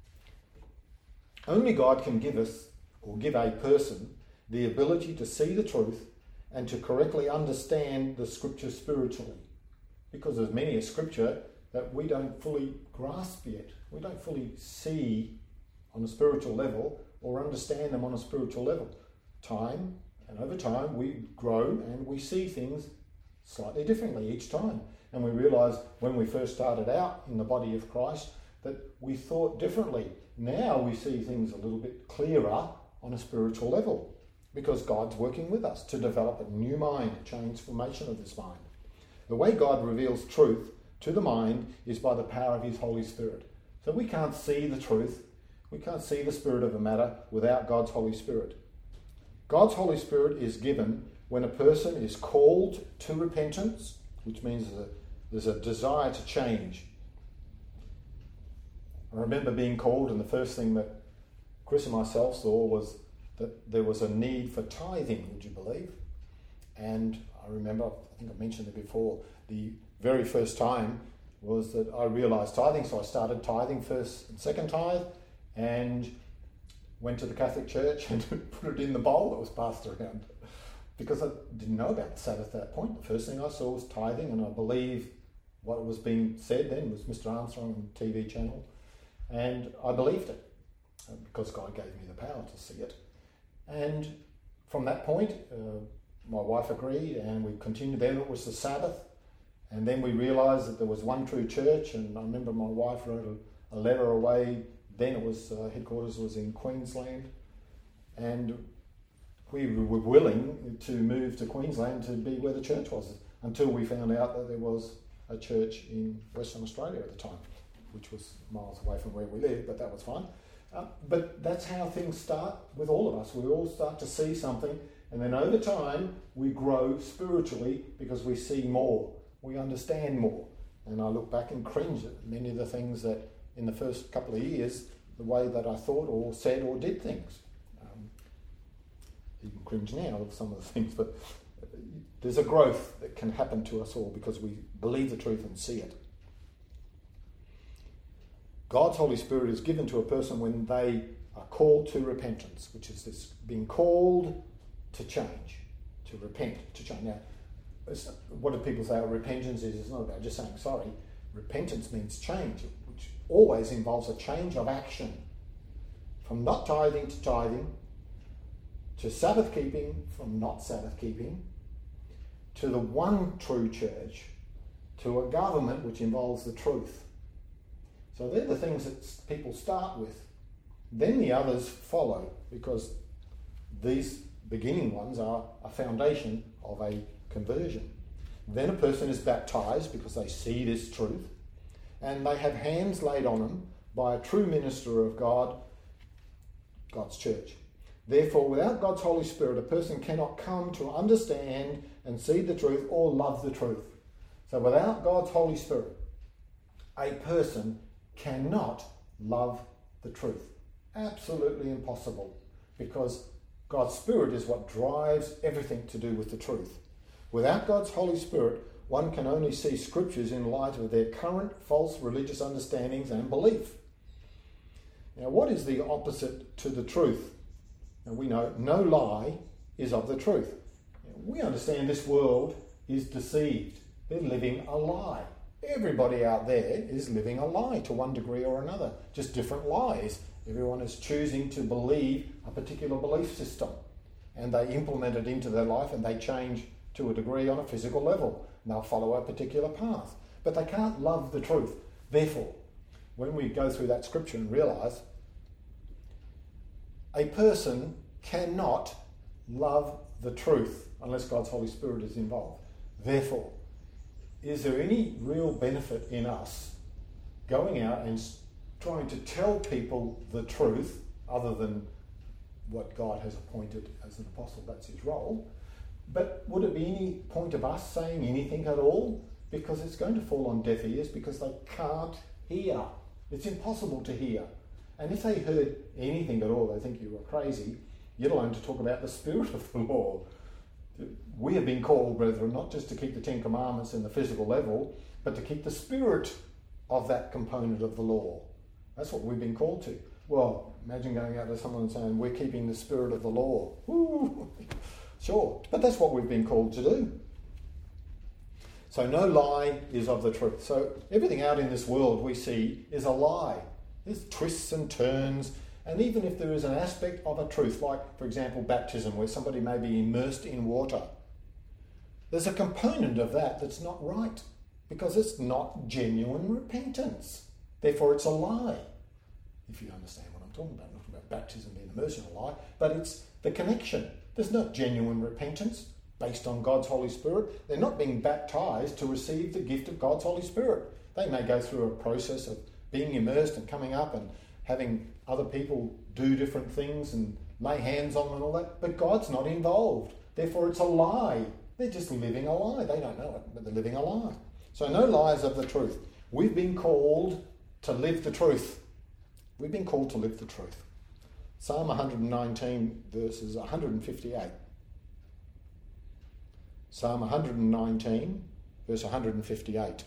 Only God can give us, or give a person, the ability to see the truth and to correctly understand the scripture spiritually. Because there's many a scripture that we don't fully grasp yet. We don't fully see on a spiritual level or understand them on a spiritual level. Time, and over time we grow and we see things slightly differently each time. And we realise when we first started out in the body of Christ that we thought differently. Now we see things a little bit clearer on a spiritual level, because God's working with us to develop a new mind, a transformation of this mind. The way God reveals truth to the mind is by the power of his Holy Spirit. So we can't see the truth, we can't see the spirit of a matter without God's Holy Spirit. God's Holy Spirit is given when a person is called to repentance, which means there's a, there's a desire to change. I remember being called, and the first thing that Chris and myself saw was that there was a need for tithing, would you believe? And I remember, I think I mentioned it before, the very first time was that I realised tithing, so I started tithing first and second tithe, and went to the Catholic Church and put it in the bowl that was passed around, because I didn't know about the Sabbath at that point. The first thing I saw was tithing, and I believe what was being said then was Mister Armstrong T V channel, and I believed it because God gave me the power to see it. And from that point, uh, my wife agreed, and we continued. Then it was the Sabbath, and then we realised that there was one true church. And I remember my wife wrote a, a letter away. Then it was uh, headquarters was in Queensland, and we were willing to move to Queensland to be where the church was, until we found out that there was a church in Western Australia at the time, which was miles away from where we lived, but that was fine. Uh, but that's how things start with all of us. We all start to see something, and then over time we grow spiritually because we see more, we understand more. And I look back and cringe at many of the things that in the first couple of years, the way that I thought or said or did things. Um, even cringe now of some of the things, but there's a growth that can happen to us all because we believe the truth and see it. God's Holy Spirit is given to a person when they are called to repentance, which is this being called to change, to repent, to change. Now, what do people say? Oh, repentance is, it's not about just saying sorry. Repentance means change, which always involves a change of action. From not tithing to tithing, to Sabbath keeping from not Sabbath keeping, to the one true church, to a government which involves the truth. So they're the things that people start with. Then the others follow, because these beginning ones are a foundation of a conversion. Then a person is baptized because they see this truth, and they have hands laid on them by a true minister of God, God's church. Therefore, without God's Holy Spirit, a person cannot come to understand and see the truth or love the truth. So without God's Holy Spirit, a person cannot love the truth. Absolutely impossible, because God's Spirit is what drives everything to do with the truth. Without God's Holy Spirit, one can only see scriptures in light of their current false religious understandings and belief. Now, what is the opposite to the truth? And we know no lie is of the truth. We understand this world is deceived. They're living a lie. Everybody out there is living a lie to one degree or another, just different lies. Everyone is choosing to believe a particular belief system, and they implement it into their life, and they change to a degree on a physical level, and they'll follow a particular path. But they can't love the truth. Therefore, when we go through that scripture and realise a person cannot love the truth unless God's Holy Spirit is involved. Therefore, is there any real benefit in us going out and trying to tell people the truth, other than what God has appointed as an apostle? That's his role. But would it be any point of us saying anything at all? Because it's going to fall on deaf ears, because they can't hear. It's impossible to hear. And if they heard anything at all, they think you were crazy, let alone to talk about the spirit of the law. We have been called, brethren, not just to keep the Ten Commandments in the physical level, but to keep the spirit of that component of the law. That's what we've been called to. Well, imagine going out to someone and saying, we're keeping the spirit of the law. Woo! Sure, but that's what we've been called to do. So no lie is of the truth. So everything out in this world we see is a lie. There's twists and turns, and even if there is an aspect of a truth, like, for example, baptism, where somebody may be immersed in water, there's a component of that that's not right, because it's not genuine repentance. Therefore, it's a lie, if you understand what I'm talking about. I'm not talking about baptism being immersed in a lie, but it's the connection. There's not genuine repentance based on God's Holy Spirit. They're not being baptized to receive the gift of God's Holy Spirit. They may go through a process of being immersed and coming up and having other people do different things and lay hands on them and all that, but God's not involved. Therefore, it's a lie. They're just living a lie. They don't know it, but they're living a lie. So no lies of the truth. We've been called to live the truth. We've been called to live the truth. Psalm one nineteen, verses one fifty-eight. Psalm one nineteen, verse one fifty-eight.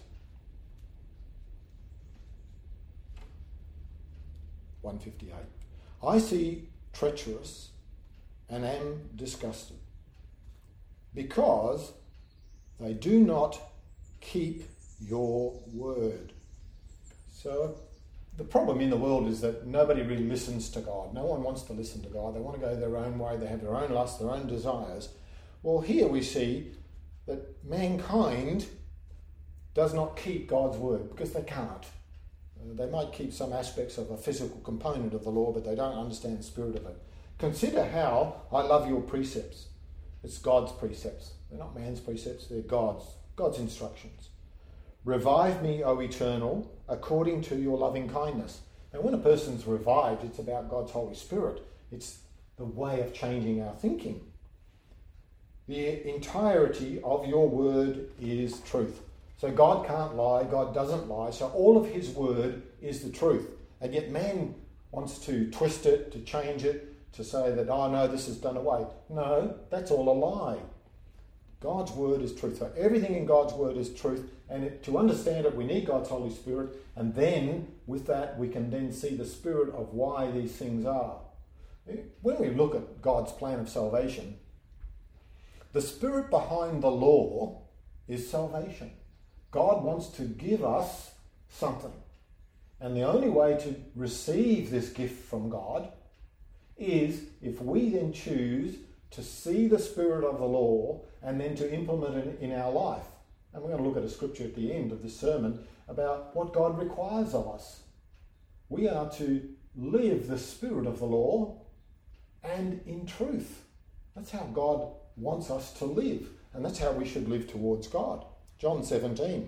one fifty-eight. I see treacherous and am disgusted, because they do not keep your word. So the problem in the world is that nobody really listens to God. No one wants to listen to God. They want to go their own way. They have their own lusts, their own desires. Well, here we see that mankind does not keep God's word, because they can't. Uh, they might keep some aspects of a physical component of the law, but they don't understand the spirit of it. Consider how I love your precepts. It's God's precepts. They're not man's precepts, they're God's, God's instructions. Revive me, O Eternal, according to your loving kindness. Now, when a person's revived, it's about God's Holy Spirit. It's the way of changing our thinking. The entirety of your word is truth. So God can't lie, God doesn't lie, so all of his word is the truth. And yet man wants to twist it, to change it, to say that, oh no, this is done away. No, that's all a lie. God's word is truth. So everything in God's word is truth, and it, to understand it, we need God's Holy Spirit, and then with that we can then see the spirit of why these things are. When we look at God's plan of salvation, the spirit behind the law is salvation. God wants to give us something. And the only way to receive this gift from God is if we then choose to see the spirit of the law and then to implement it in our life. And we're going to look at a scripture at the end of this sermon about what God requires of us. We are to live the spirit of the law and in truth. That's how God wants us to live, and that's how we should live towards God. John seventeen.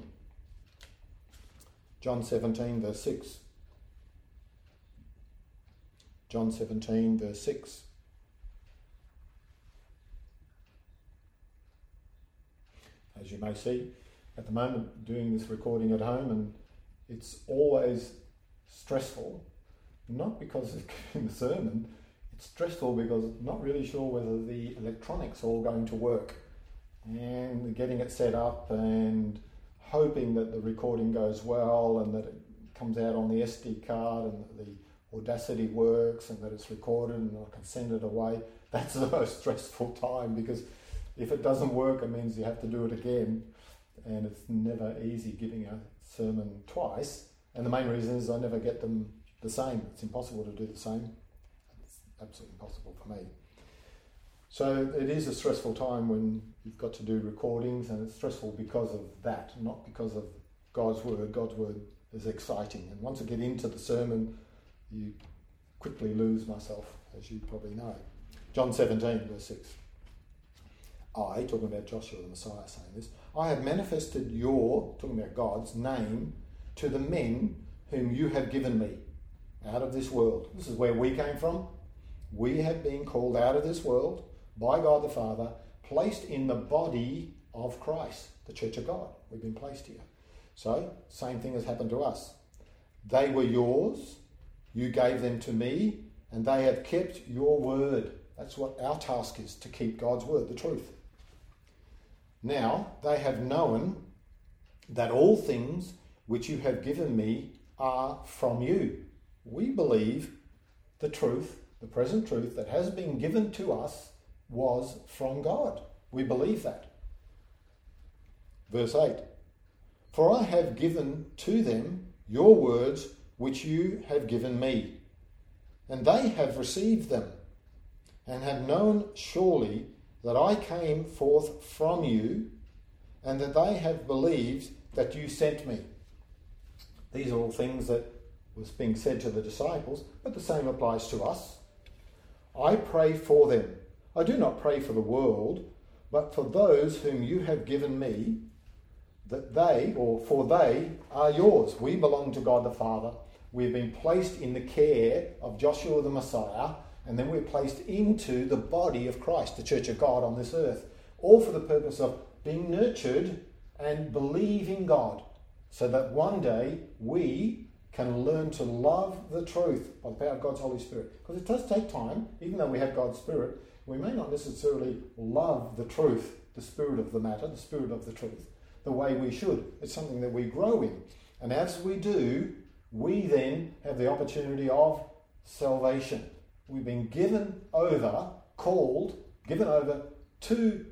John seventeen, verse six. John seventeen, verse six. As you may see, at the moment doing this recording at home, and it's always stressful, not because of giving the sermon, it's stressful because I'm not really sure whether the electronics are all going to work, and getting it set up and hoping that the recording goes well and that it comes out on the S D card and that the Audacity works and that it's recorded and I can send it away. That's the most stressful time, because if it doesn't work, it means you have to do it again, and it's never easy giving a sermon twice. And the main reason is I never get them the same. It's impossible to do the same. It's absolutely impossible for me. So it is a stressful time when you've got to do recordings, and it's stressful because of that, not because of God's word. God's word is exciting. And once I get into the sermon, you quickly lose myself, as you probably know. John seventeen, verse six. I, talking about Joshua the Messiah saying this, I have manifested your, talking about God's, name to the men whom you have given me out of this world. This is where we came from. We have been called out of this world by God the Father, placed in the body of Christ, the Church of God. We've been placed here. So, same thing has happened to us. They were yours, you gave them to me, and they have kept your word. That's what our task is, to keep God's word, the truth. Now they have known that all things which you have given me are from you. We believe the truth, the present truth that has been given to us was from God. We believe that. Verse eight. For I have given to them your words which you have given me, and they have received them, and have known surely that I came forth from you, and that they have believed that you sent me. These are all things that was being said to the disciples, but the same applies to us. I pray for them. I do not pray for the world, but for those whom you have given me, that they, or for they, are yours. We belong to God the Father. We've been placed in the care of Joshua the Messiah, and then we're placed into the body of Christ, the Church of God on this earth, all for the purpose of being nurtured and believe in God, so that one day we can learn to love the truth by the power of God's Holy Spirit. Because it does take time, even though we have God's Spirit, we may not necessarily love the truth, the spirit of the matter, the spirit of the truth, the way we should. It's something that we grow in. And as we do, we then have the opportunity of salvation. We've been given over, called, given over to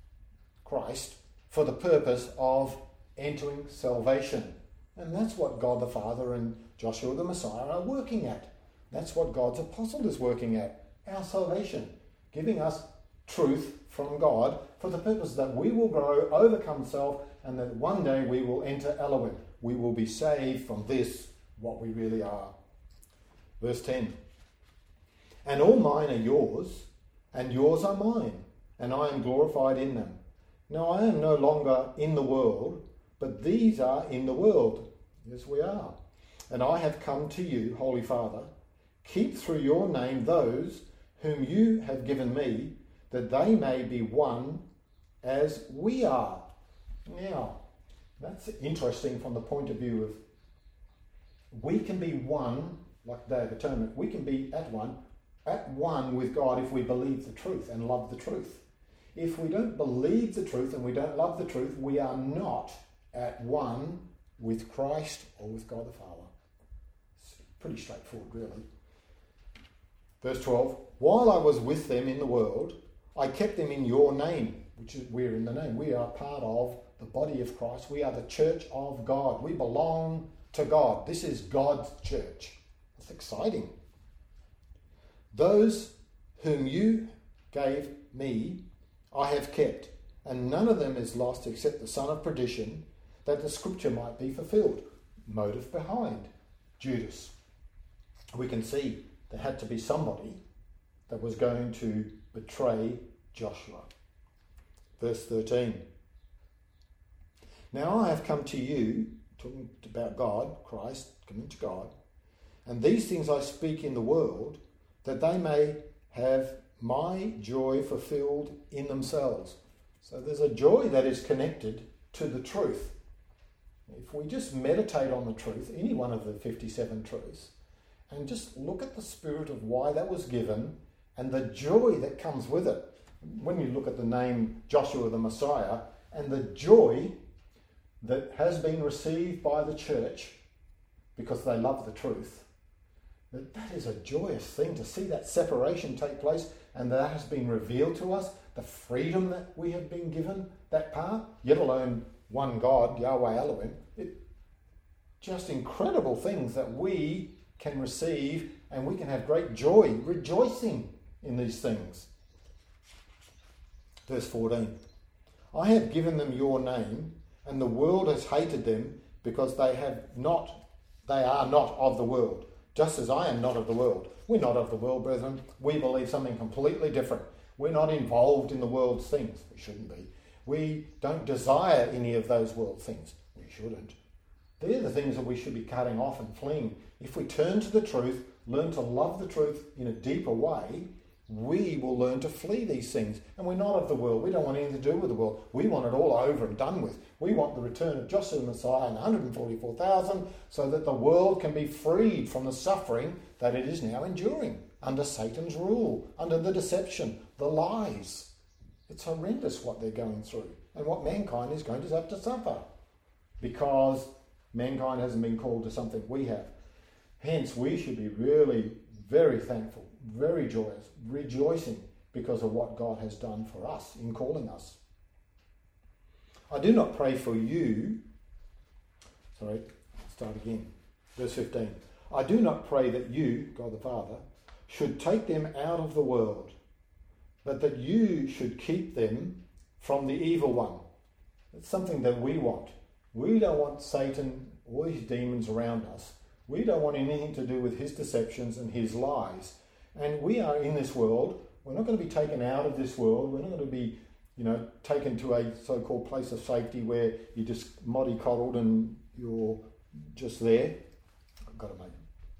Christ for the purpose of entering salvation. And that's what God the Father and Joshua the Messiah are working at. That's what God's apostle is working at, our salvation, giving us truth from God for the purpose that we will grow, overcome self, and that one day we will enter Elohim. We will be saved from this, what we really are. Verse ten. And all mine are yours, and yours are mine, and I am glorified in them. Now I am no longer in the world, but these are in the world. Yes, we are. And I have come to you, Holy Father. Keep through your name those whom you have given me, that they may be one as we are. Now, that's interesting from the point of view of we can be one, like Day of Atonement, we can be at one, at one with God if we believe the truth and love the truth. If we don't believe the truth and we don't love the truth, we are not at one with Christ or with God the Father. It's pretty straightforward, really. Verse twelve, while I was with them in the world, I kept them in your name, which is, we're in the name. We are part of the body of Christ. We are the church of God. We belong to God. This is God's church. It's exciting. Those whom you gave me, I have kept, and none of them is lost except the son of perdition, that the scripture might be fulfilled. Motive behind Judas. We can see there had to be somebody that was going to betray Joshua. Verse thirteen. Now I have come to you, talking about God, Christ, coming to God, and these things I speak in the world, that they may have my joy fulfilled in themselves. So there's a joy that is connected to the truth. If we just meditate on the truth, any one of the fifty-seven truths, and just look at the spirit of why that was given and the joy that comes with it. When you look at the name Joshua the Messiah and the joy that has been received by the church because they love the truth, that that is a joyous thing to see that separation take place, and that has been revealed to us, the freedom that we have been given, that part, yet alone one God, Yahweh Elohim. It, just incredible things that we can receive, and we can have great joy, rejoicing in these things. Verse fourteen. I have given them your name, and the world has hated them because they have not, they are not of the world, just as I am not of the world. We're not of the world, brethren. We believe something completely different. We're not involved in the world's things. We shouldn't be. We don't desire any of those world things. We shouldn't. They're the things that we should be cutting off and fleeing. If we turn to the truth, learn to love the truth in a deeper way, we will learn to flee these things. And we're not of the world. We don't want anything to do with the world. We want it all over and done with. We want the return of Joshua the Messiah and one hundred forty-four thousand so that the world can be freed from the suffering that it is now enduring under Satan's rule, under the deception, the lies. It's horrendous what they're going through and what mankind is going to have to suffer because mankind hasn't been called to something we have. Hence, we should be really very thankful, very joyous, rejoicing because of what God has done for us in calling us. I do not pray for you. Sorry, start again. Verse fifteen. I do not pray that you, God the Father, should take them out of the world, but that you should keep them from the evil one. It's something that we want. We don't want Satan or his demons around us. We don't want anything to do with his deceptions and his lies. And we are in this world. We're not going to be taken out of this world. We're not going to be, you know, taken to a so-called place of safety where you're just mollycoddled and you're just there. I've got to make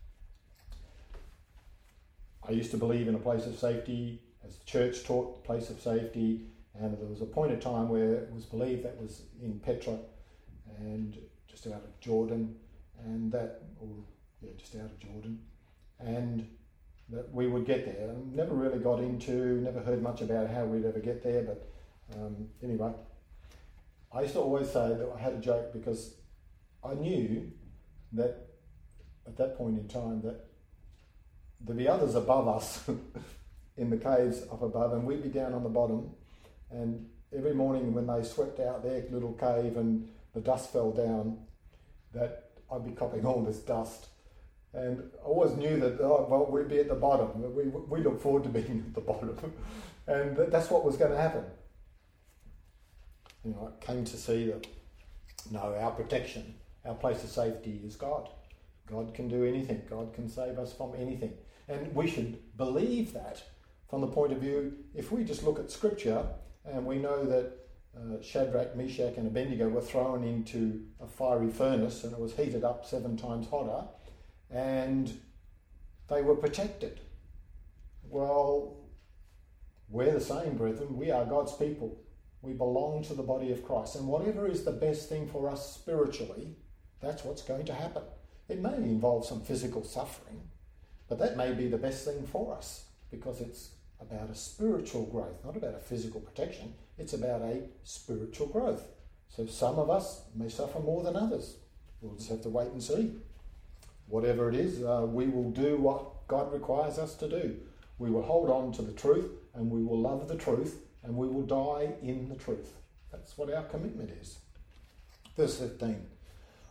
I used to believe in a place of safety, as the church taught place of safety, and there was a point of time where it was believed that was in Petra and just out of Jordan, and that, or yeah, just out of Jordan, and that we would get there. And never really got into, never heard much about how we'd ever get there, but um, anyway, I used to always say that I had a joke because I knew that at that point in time that there'd be others above us in the caves up above, and we'd be down on the bottom, and every morning when they swept out their little cave and the dust fell down, that I'd be copping all this dust. And I always knew that, oh, well, we'd be at the bottom. We, we look forward to being at the bottom. And that's what was going to happen. You know, I came to see that, no, our protection, our place of safety is God. God can do anything. God can save us from anything. And we should believe that from the point of view, if we just look at Scripture and we know that uh, Shadrach, Meshach and Abednego were thrown into a fiery furnace and it was heated up seven times hotter and they were protected. Well, we're the same, brethren. We are God's people. We belong to the body of Christ. And whatever is the best thing for us spiritually, that's what's going to happen. It may involve some physical suffering, but that may be the best thing for us because it's about a spiritual growth, not about a physical protection. It's about a spiritual growth. So some of us may suffer more than others. We'll just have to wait and see. Whatever it is, uh, we will do what God requires us to do. We will hold on to the truth and we will love the truth and we will die in the truth. That's what our commitment is. Verse fifteen.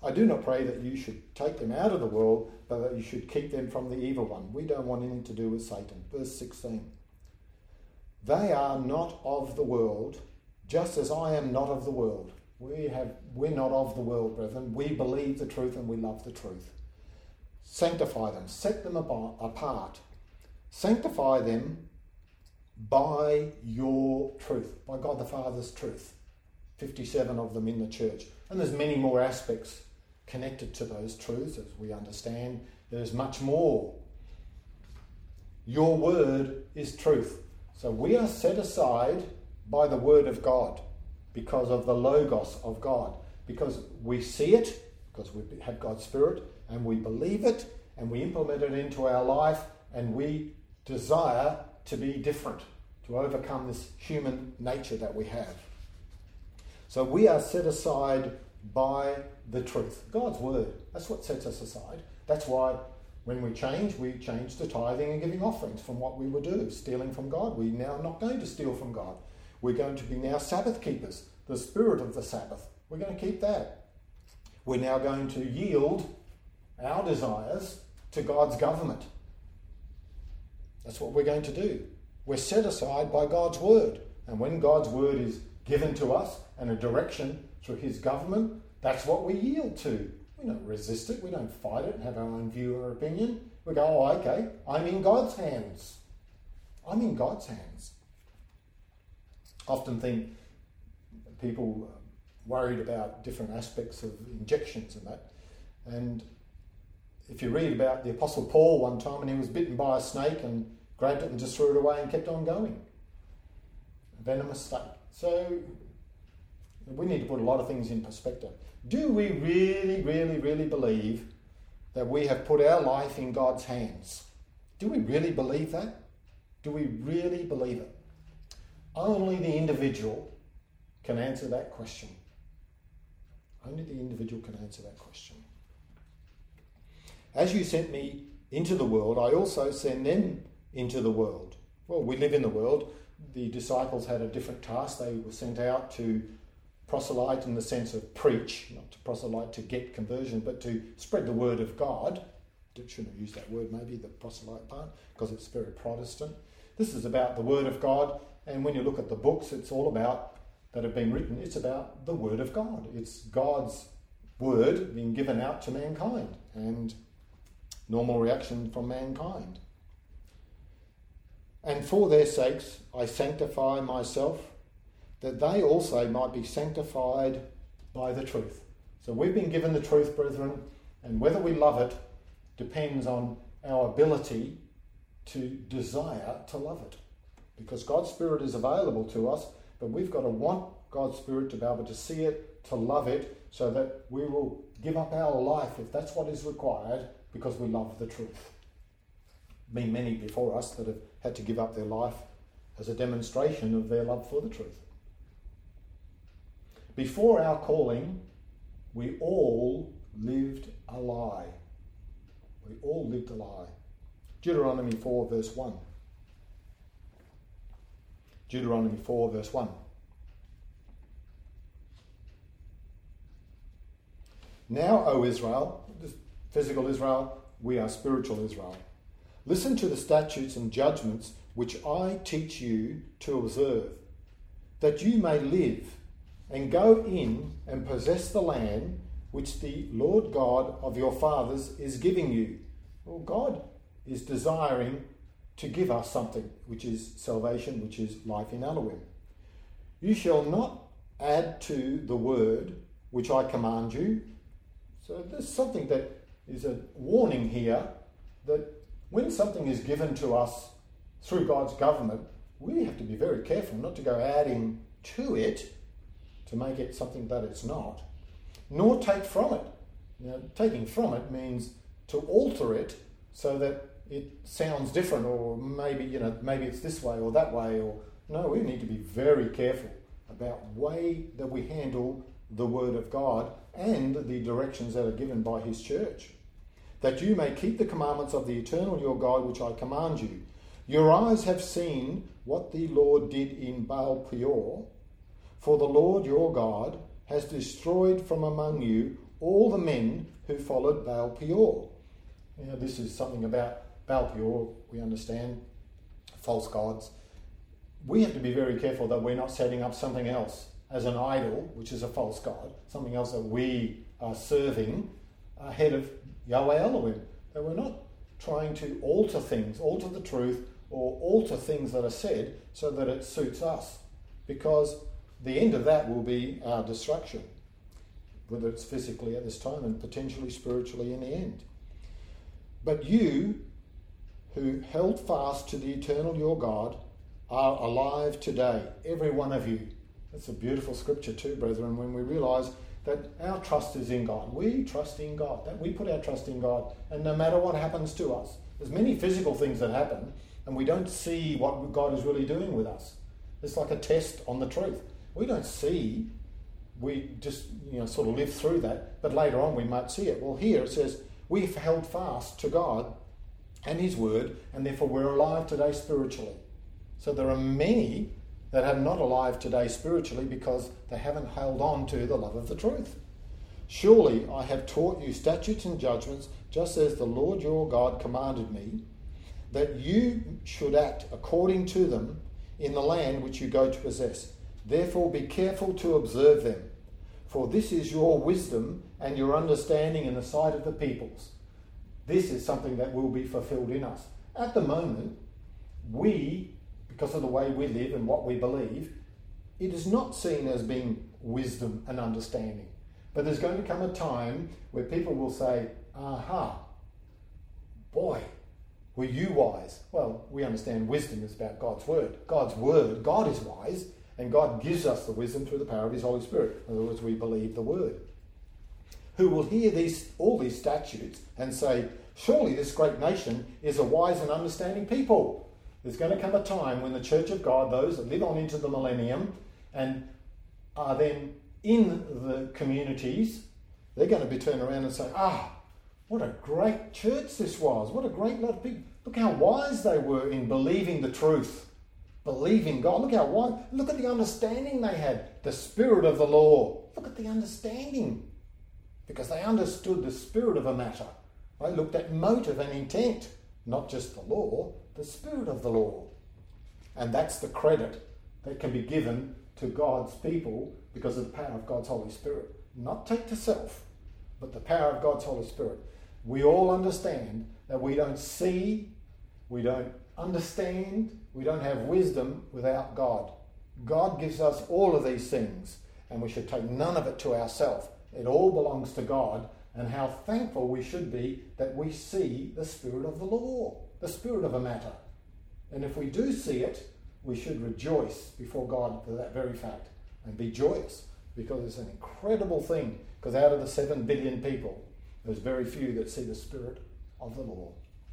I do not pray that you should take them out of the world, but that you should keep them from the evil one. We don't want anything to do with Satan. Verse sixteen. They are not of the world, just as I am not of the world. We have, we're not of the world, brethren. We believe the truth and we love the truth. Sanctify them. Set them apart. Sanctify them by your truth, by God the Father's truth. fifty-seven of them in the church. And there's many more aspects connected to those truths, as we understand. There's much more. Your word is truth. So we are set aside by the word of God because of the Logos of God. Because we see it, because we have God's Spirit, and we believe it, and we implement it into our life, and we desire to be different, to overcome this human nature that we have. So we are set aside by the truth, God's word. That's what sets us aside. That's why when we change, we change to tithing and giving offerings from what we would do, stealing from God. We're now not going to steal from God. We're going to be now Sabbath keepers, the spirit of the Sabbath. We're going to keep that. We're now going to yield our desires to God's government. That's what we're going to do. We're set aside by God's word. And when God's word is given to us and a direction through his government, that's what we yield to. We don't resist it. We don't fight it and have our own view or opinion. We go, oh, okay, I'm in God's hands. I'm in God's hands. I often think people are worried about different aspects of injections and that. And if you read about the Apostle Paul one time, and he was bitten by a snake and grabbed it and just threw it away and kept on going. A venomous snake. So we need to put a lot of things in perspective. Do we really, really, really believe that we have put our life in God's hands? Do we really believe that? Do we really believe it? Only the individual can answer that question. Only the individual can answer that question. As you sent me into the world, I also send them into the world. Well, we live in the world. The disciples had a different task. They were sent out to proselyte in the sense of preach, not to proselyte to get conversion, but to spread the word of God. I shouldn't have used that word maybe, the proselyte part, because it's very Protestant. This is about the word of God, and when you look at the books, it's all about, that have been written, it's about the word of God. It's God's word being given out to mankind, and normal reaction from mankind. And for their sakes I sanctify myself, that they also might be sanctified by the truth. So we've been given the truth, brethren, and whether we love it depends on our ability to desire to love it. Because God's Spirit is available to us, but we've got to want God's Spirit to be able to see it, to love it, so that we will give up our life if that's what is required, because we love the truth. Been many before us that have had to give up their life as a demonstration of their love for the truth. Before our calling, we all lived a lie. We all lived a lie. Deuteronomy four verse one. Deuteronomy four verse one. Now, O Israel, physical Israel, we are spiritual Israel. Listen to the statutes and judgments which I teach you to observe, that you may live and go in and possess the land which the Lord God of your fathers is giving you. Well, God is desiring to give us something, which is salvation, which is life in Elohim. You shall not add to the word which I command you. So there's something that is a warning here, that when something is given to us through God's government, we have to be very careful not to go adding to it to make it something that it's not, nor take from it. You know, taking from it means to alter it so that it sounds different, or maybe, you know, maybe it's this way or that way, or no, we need to be very careful about the way that we handle the word of God and the directions that are given by his church, that you may keep the commandments of the eternal your God, which I command you. Your eyes have seen what the Lord did in Baal Peor, for the Lord your God has destroyed from among you all the men who followed Baal Peor. You know, this is something about Baal Peor, we understand, false gods. We have to be very careful that we're not setting up something else as an idol, which is a false god, something else that we are serving ahead of Yahweh Elohim. That we're not trying to alter things, alter the truth, or alter things that are said so that it suits us. Because the end of that will be our destruction, whether it's physically at this time and potentially spiritually in the end. But you, who held fast to the eternal your God, are alive today, every one of you. That's a beautiful scripture too, brethren, when we realise that our trust is in God. We trust in God, that we put our trust in God, and no matter what happens to us, there's many physical things that happen, and we don't see what God is really doing with us. It's like a test on the truth. We don't see, we just you know sort of live through that, but later on we might see it. Well, here it says, we've held fast to God and his word, and therefore we're alive today spiritually. So there are many that are not alive today spiritually because they haven't held on to the love of the truth. Surely I have taught you statutes and judgments, just as the Lord your God commanded me, that you should act according to them in the land which you go to possess. Therefore be careful to observe them, for this is your wisdom and your understanding in the sight of the peoples. This is something that will be fulfilled in us. At the moment, we, because of the way we live and what we believe, it is not seen as being wisdom and understanding. But there's going to come a time where people will say, aha, boy, were you wise? Well, we understand wisdom is about God's word. God's word, God is wise, and God gives us the wisdom through the power of his Holy Spirit. In other words, we believe the word. Who will hear these all these statutes and say, surely this great nation is a wise and understanding people. There's going to come a time when the Church of God, those that live on into the millennium and are then in the communities, they're going to be turned around and say, ah, what a great church this was. What a great lot of people. Look how wise they were in believing the truth, believing God. Look how wise. Look at the understanding they had, the spirit of the law. Look at the understanding, because they understood the spirit of a matter. They looked at motive and intent, not just the law, the spirit of the law. And that's the credit that can be given to God's people because of the power of God's Holy Spirit. Not take to self, but the power of God's Holy Spirit. We all understand that we don't see, we don't understand, we don't have wisdom without God. God gives us all of these things, and we should take none of it to ourselves. It all belongs to God, and how thankful we should be that we see the spirit of the law, the spirit of a matter. And if we do see it, we should rejoice before God for that very fact and be joyous, because it's an incredible thing, because out of the seven billion people, there's very few that see the spirit of the law.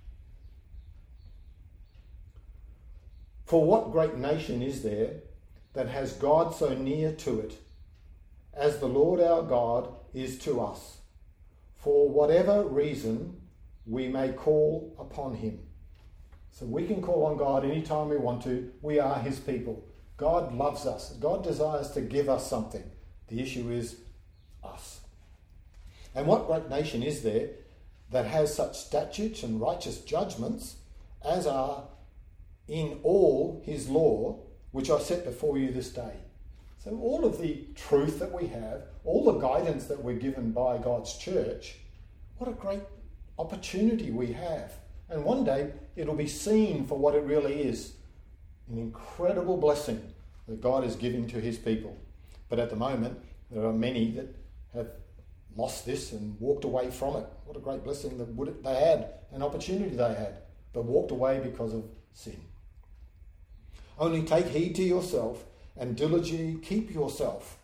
For what great nation is there that has God so near to it, as the Lord our God is to us, for whatever reason we may call upon him. So we can call on God anytime we want to. We are his people. God loves us. God desires to give us something. The issue is us. And what great nation is there that has such statutes and righteous judgments as are in all his law, which I set before you this day? So all of the truth that we have, all the guidance that we're given by God's church, what a great opportunity we have. And one day it'll be seen for what it really is, an incredible blessing that God is giving to his people. But at the moment, there are many that have lost this and walked away from it. What a great blessing that they had, an opportunity they had, but walked away because of sin. Only take heed to yourself and diligently keep yourself.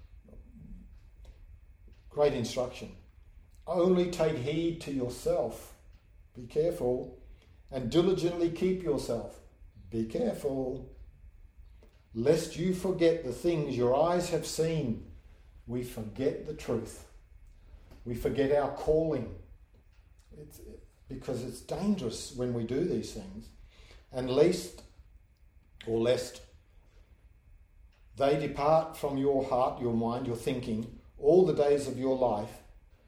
Great instruction. Only take heed to yourself. Be careful. And diligently keep yourself. Be careful. Lest you forget the things your eyes have seen. We forget the truth. We forget our calling. It's, because it's dangerous when we do these things. And lest, or lest, they depart from your heart, your mind, your thinking, all the days of your life,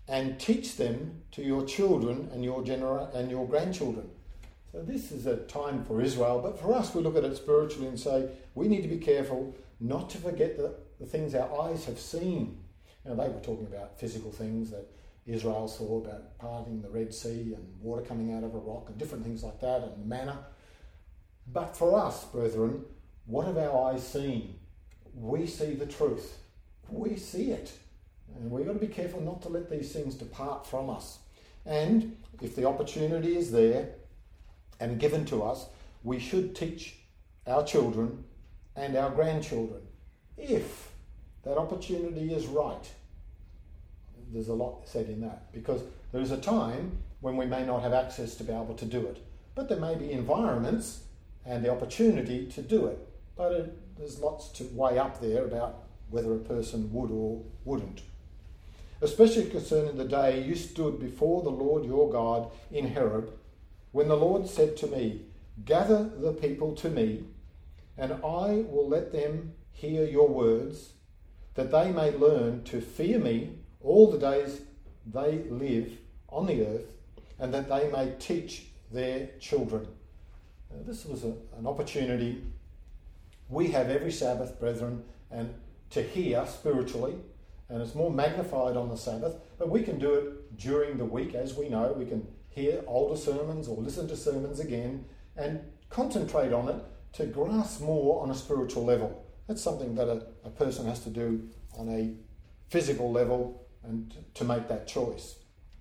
and teach them to your children and your genera- and your grandchildren. So this is a time for Israel, but for us we look at it spiritually and say we need to be careful not to forget the, the things our eyes have seen. Now they were talking about physical things that Israel saw, about parting the Red Sea and water coming out of a rock and different things like that, and manna. But for us, brethren, what have our eyes seen? We see the truth. We see it. And we've got to be careful not to let these things depart from us. And if the opportunity is there and given to us, we should teach our children and our grandchildren. If that opportunity is right, there's a lot said in that, because there is a time when we may not have access to be able to do it. But there may be environments and the opportunity to do it. But it, there's lots to weigh up there about whether a person would or wouldn't. Especially concerning the day you stood before the Lord your God in Horeb, when the Lord said to me, gather the people to me, and I will let them hear your words, that they may learn to fear me all the days they live on the earth, and that they may teach their children. Now, this was a, an opportunity we have every Sabbath, brethren, and to hear spiritually, and it's more magnified on the Sabbath, but we can do it during the week, as we know. We can hear older sermons or listen to sermons again and concentrate on it to grasp more on a spiritual level. That's something that a, a person has to do on a physical level and to make that choice.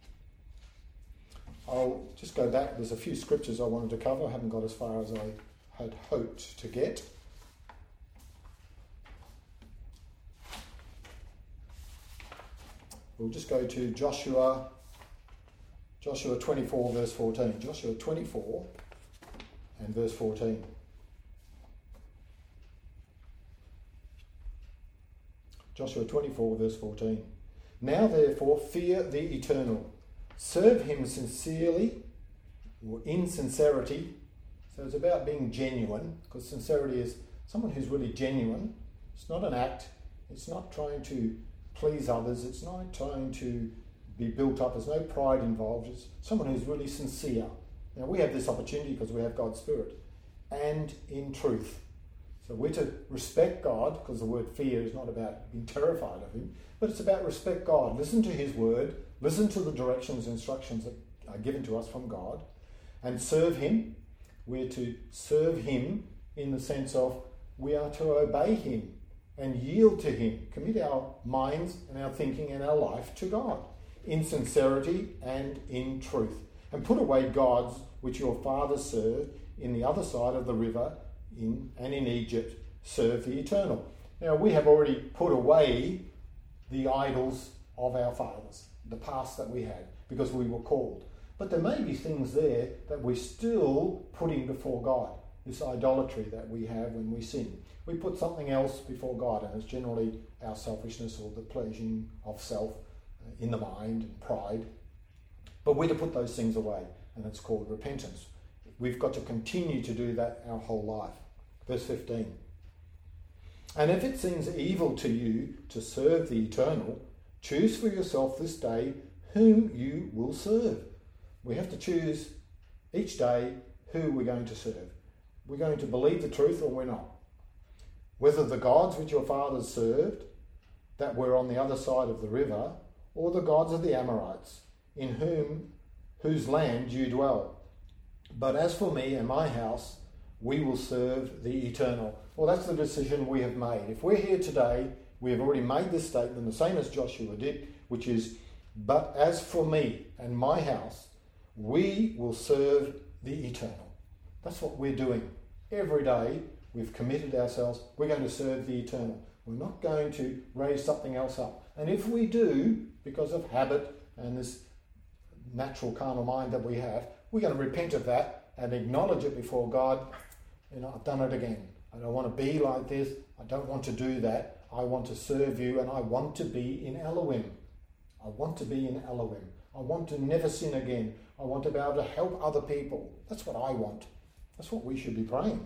I'll just go back. There's a few scriptures I wanted to cover. I haven't got as far as I had hoped to get. We'll just go to Joshua, Joshua twenty-four, verse fourteen. Joshua twenty-four and verse fourteen. Joshua twenty-four, verse fourteen. Now therefore fear the Eternal. Serve him sincerely, or in sincerity. So it's about being genuine, because sincerity is someone who's really genuine. It's not an act. It's not trying to please others. It's not trying to be built up. There's no pride involved. It's someone who's really sincere. Now we have this opportunity because we have God's Spirit. And in truth. So we're to respect God, because the word fear is not about being terrified of him, but it's about respect God. Listen to his word. Listen to the directions, instructions that are given to us from God. And serve him. We're to serve him in the sense of we are to obey him and yield to him, commit our minds and our thinking and our life to God in sincerity and in truth, and put away gods which your fathers served in the other side of the river in and in Egypt. Serve the Eternal. Now we have already put away the idols of our fathers, the past that we had, because we were called. But there may be things there that we're still putting before God, this idolatry that we have when we sin. We put something else before God, and it's generally our selfishness or the pleasing of self in the mind and pride. But we're to put those things away, and it's called repentance. We've got to continue to do that our whole life. Verse fifteen. And if it seems evil to you to serve the Eternal, choose for yourself this day whom you will serve. We have to choose each day who we're going to serve. We're going to believe the truth or we're not. Whether the gods which your fathers served, that were on the other side of the river, or the gods of the Amorites, in whom whose land you dwell. But as for me and my house, we will serve the Eternal. Well, that's the decision we have made. If we're here today, we have already made this statement, the same as Joshua did, which is, but as for me and my house, we will serve the Eternal. That's what we're doing. Every day we've committed ourselves, we're going to serve the Eternal. We're not going to raise something else up. And if we do, because of habit and this natural carnal mind that we have, we're going to repent of that and acknowledge it before God. You know, I've done it again. I don't want to be like this. I don't want to do that. I want to serve you, and I want to be in Elohim. I want to be in Elohim. I want to never sin again. I want to be able to help other people. That's what I want. That's what we should be praying.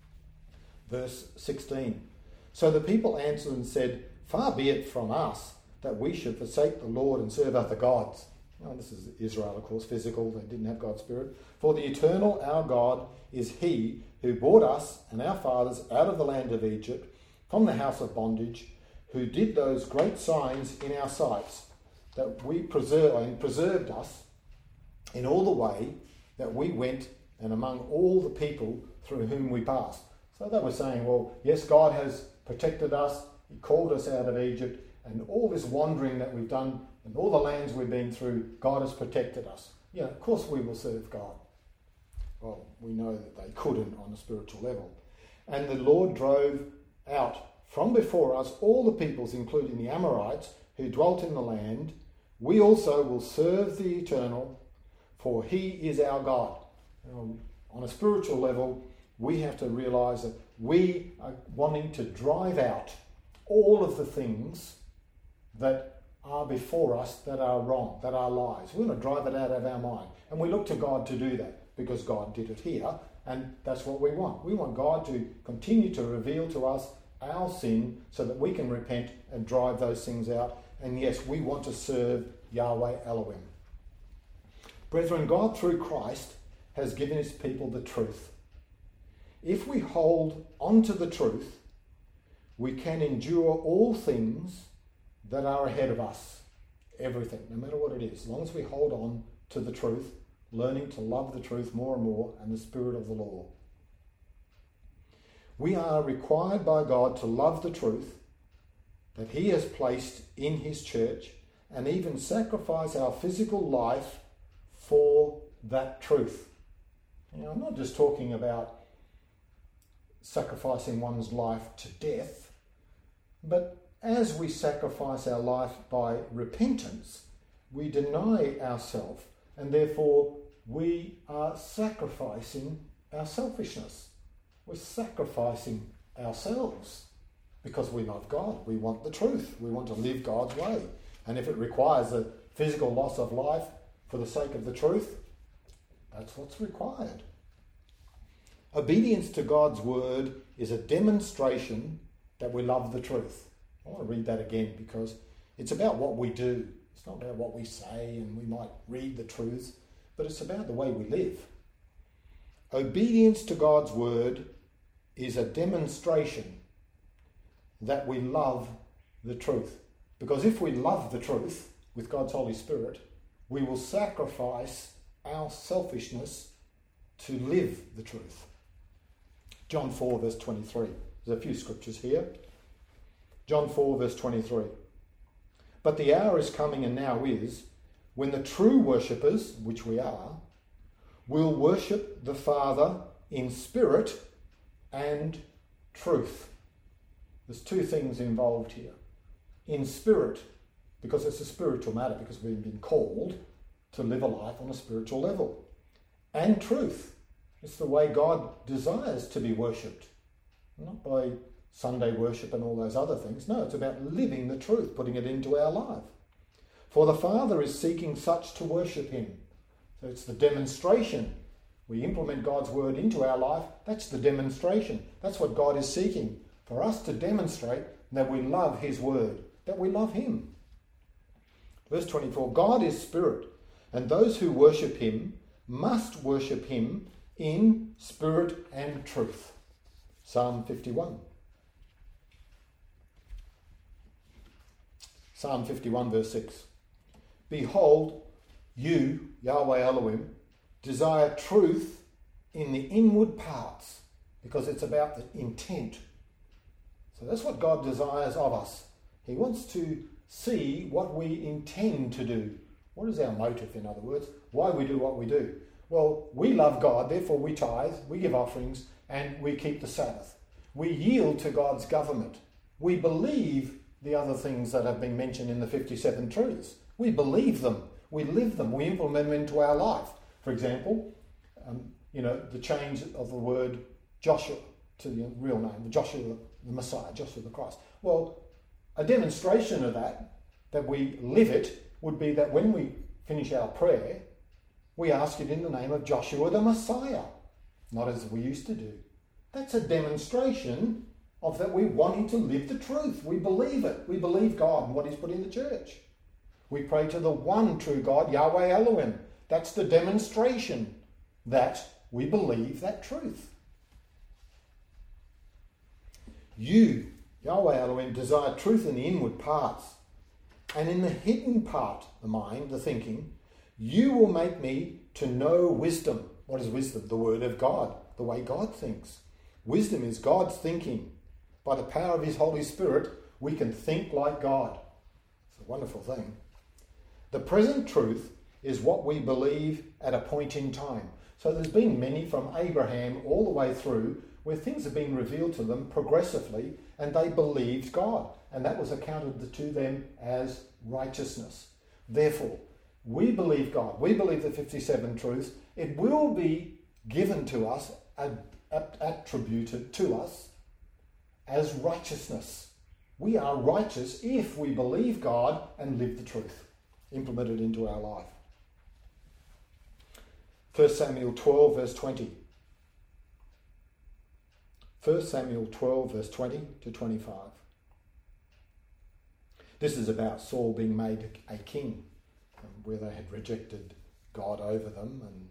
Verse sixteen. So the people answered and said, far be it from us that we should forsake the Lord and serve other gods. Now, this is Israel, of course, physical. They didn't have God's Spirit. For the eternal, our God, is he who brought us and our fathers out of the land of Egypt, from the house of bondage, who did those great signs in our sights, that we preserve and preserved us in all the way that we went and among all the people through whom we passed. So they were saying, well, yes, God has protected us. He called us out of Egypt, and all this wandering that we've done and all the lands we've been through, God has protected us. Yeah, of course we will serve God. Well, we know that they couldn't on a spiritual level. And the Lord drove out from before us all the peoples, including the Amorites, who dwelt in the land. We also will serve the Eternal, for he is our God. You know, on a spiritual level, we have to realise that we are wanting to drive out all of the things that are before us that are wrong, that are lies. We want to drive it out of our mind. And we look to God to do that, because God did it here, and that's what we want. We want God to continue to reveal to us our sin so that we can repent and drive those things out. And yes, we want to serve Yahweh Elohim. Brethren, God through Christ has given his people the truth. If we hold on to the truth, we can endure all things that are ahead of us. Everything, no matter what it is. As long as we hold on to the truth, learning to love the truth more and more and the spirit of the law. We are required by God to love the truth that he has placed in his church, and even sacrifice our physical life for that truth. You know, I'm not just talking about sacrificing one's life to death, but as we sacrifice our life by repentance, we deny ourselves, and therefore we are sacrificing our selfishness. We're sacrificing ourselves because we love God. We want the truth. We want to live God's way. And if it requires a physical loss of life for the sake of the truth, that's what's required. Obedience to God's word is a demonstration that we love the truth. I want to read that again because it's about what we do. It's not about what we say, and we might read the truths, but it's about the way we live. Obedience to God's word is a demonstration that we love the truth. Because if we love the truth with God's Holy Spirit, we will sacrifice our selfishness to live the truth. John four verse twenty-three. There's a few scriptures here. John four verse twenty-three. But the hour is coming, and now is, when the true worshippers, which we are, will worship the Father in spirit and truth. There's two things involved here. In spirit, because it's a spiritual matter, because we've been called to live a life on a spiritual level. And truth. It's the way God desires to be worshipped. Not by Sunday worship and all those other things. No, it's about living the truth, putting it into our life. For the Father is seeking such to worship him. So it's the demonstration. We implement God's word into our life. That's the demonstration. That's what God is seeking. For us to demonstrate that we love his word, that we love him. Verse twenty-four, God is spirit, and those who worship him must worship him in spirit and truth. Psalm fifty-one. Psalm fifty-one verse six. Behold, you, Yahweh Elohim, desire truth in the inward parts, because it's about the intent. So that's what God desires of us. He wants to see what we intend to do. What is our motive, in other words? Why we do what we do? Well, we love God, therefore we tithe, we give offerings, and we keep the Sabbath. We yield to God's government. We believe the other things that have been mentioned in the fifty-seven truths. We believe them. We live them. We implement them into our life. For example, um, you know, the change of the word Joshua to the real name, Joshua the Messiah, Joshua the Christ. Well, a demonstration of that, that we live it, would be that when we finish our prayer, we ask it in the name of Joshua the Messiah, not as we used to do. That's a demonstration of that we wanting to live the truth. We believe it. We believe God and what he's put in the church. We pray to the one true God, Yahweh Elohim. That's the demonstration that we believe that truth. You, Yahweh Elohim, desire truth in the inward parts, and in the hidden part, the mind, the thinking, you will make me to know wisdom. What is wisdom? The word of God, the way God thinks. Wisdom is God's thinking. By the power of his Holy Spirit, we can think like God. It's a wonderful thing. The present truth is what we believe at a point in time. So there's been many from Abraham all the way through where things have been revealed to them progressively and they believed God. And that was accounted to them as righteousness. Therefore, we believe God. We believe the fifty-seven truths. It will be given to us, attributed to us as righteousness. We are righteous if we believe God and live the truth, implement it into our life. First Samuel twelve verse twenty. First Samuel twelve verse twenty to twenty-five. This is about Saul being made a king, where they had rejected God over them, and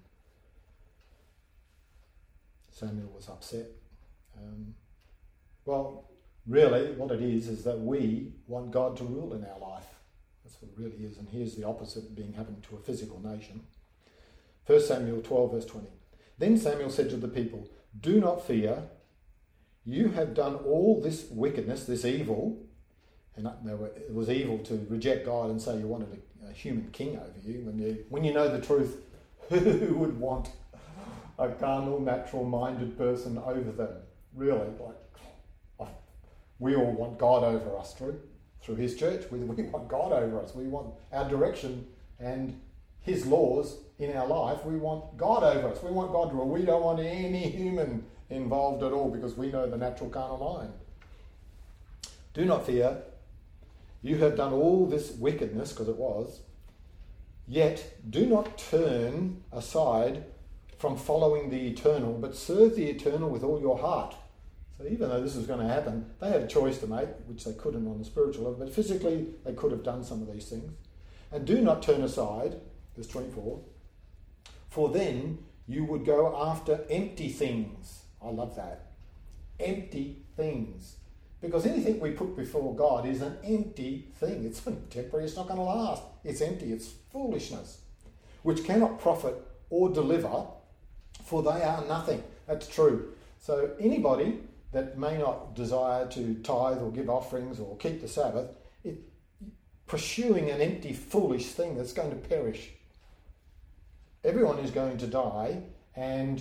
Samuel was upset. Um, well, really, what it is is that we want God to rule in our life. That's what it really is, and here's the opposite being happened to a physical nation. First Samuel twelve verse twenty. Then Samuel said to the people, "Do not fear. You have done all this wickedness, this evil." And it was evil to reject God and say you wanted a, a human king over you. When you when you know the truth, who would want a carnal, natural-minded person over them? Really, like we all want God over us through through His church. We, we want God over us. We want our direction and His laws in our life. We want God over us. We want God to rule. We don't want any human involved at all because we know the natural carnal mind. Do not fear. You have done all this wickedness, because it was, yet do not turn aside from following the eternal, but serve the eternal with all your heart. So even though this was going to happen, they had a choice to make, which they couldn't on the spiritual level, but physically they could have done some of these things. And do not turn aside, verse twenty-four, for then you would go after empty things. I love that. Empty things. Because anything we put before God is an empty thing. It's temporary, it's not going to last. It's empty, it's foolishness, which cannot profit or deliver, for they are nothing. That's true. So anybody that may not desire to tithe or give offerings or keep the Sabbath, it, pursuing an empty, foolish thing that's going to perish. Everyone is going to die, and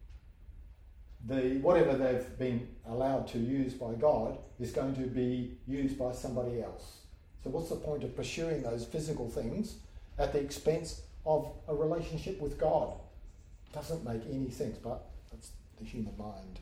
the whatever they've been allowed to use by God is going to be used by somebody else. So what's the point of pursuing those physical things at the expense of a relationship with God? Doesn't make any sense, but that's the human mind.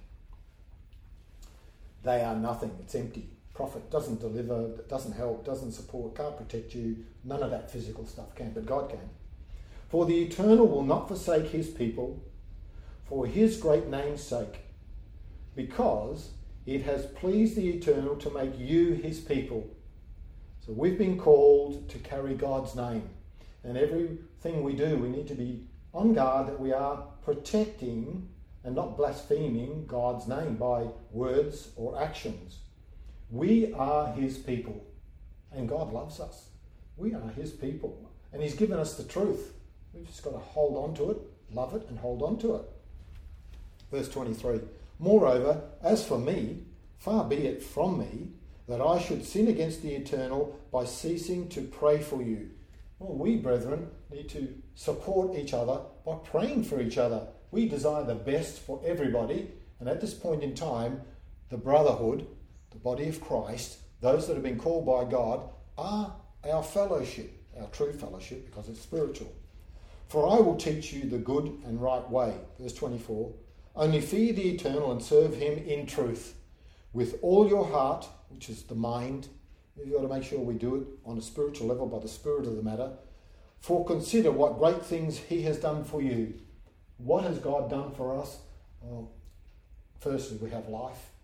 They are nothing. It's empty. Profit doesn't deliver, doesn't help, doesn't support, can't protect you. None of that physical stuff can, but God can. For the Eternal will not forsake his people for his great name's sake, because it has pleased the Eternal to make you his people. So we've been called to carry God's name. And everything we do, we need to be on guard that we are protecting and not blaspheming God's name by words or actions. We are his people, and God loves us. We are his people, and he's given us the truth. We've just got to hold on to it, love it, and hold on to it. Verse twenty-three, moreover, as for me, far be it from me that I should sin against the Eternal by ceasing to pray for you. Well, we, brethren, need to support each other by praying for each other. We desire the best for everybody, and at this point in time, the brotherhood, the body of Christ, those that have been called by God, are our fellowship, our true fellowship, because it's spiritual. For I will teach you the good and right way. Verse twenty-four, only fear the Eternal and serve him in truth, with all your heart, which is the mind. You've got to make sure we do it on a spiritual level by the spirit of the matter. For consider what great things he has done for you. What has God done for us? Well, firstly, we have life.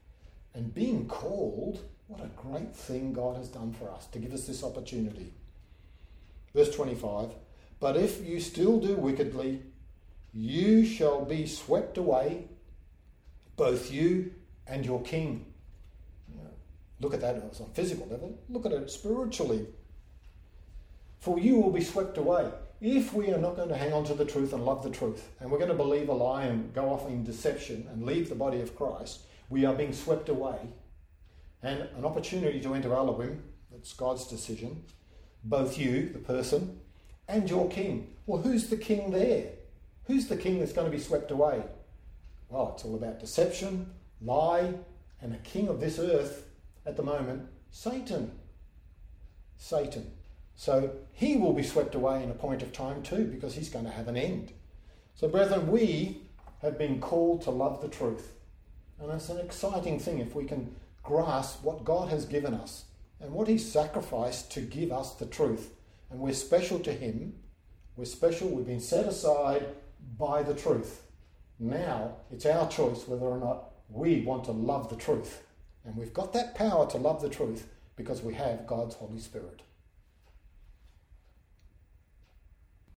And being called, what a great thing God has done for us to give us this opportunity. Verse twenty-five, but if you still do wickedly, you shall be swept away, both you and your king. You know, look at that on a physical level. Look at it spiritually. For you will be swept away. If we are not going to hang on to the truth and love the truth, and we're going to believe a lie and go off in deception and leave the body of Christ, we are being swept away. And an opportunity to enter Elohim, that's God's decision, both you, the person, and your king. Well, who's the king there? Who's the king that's going to be swept away? Well, it's all about deception, lie, and the king of this earth at the moment, Satan. Satan. So he will be swept away in a point of time too, because he's going to have an end. So brethren, we have been called to love the truth. And it's an exciting thing if we can grasp what God has given us and what he sacrificed to give us the truth. And we're special to him. We're special. We've been set aside by the truth. Now it's our choice whether or not we want to love the truth. And we've got that power to love the truth because we have God's Holy Spirit.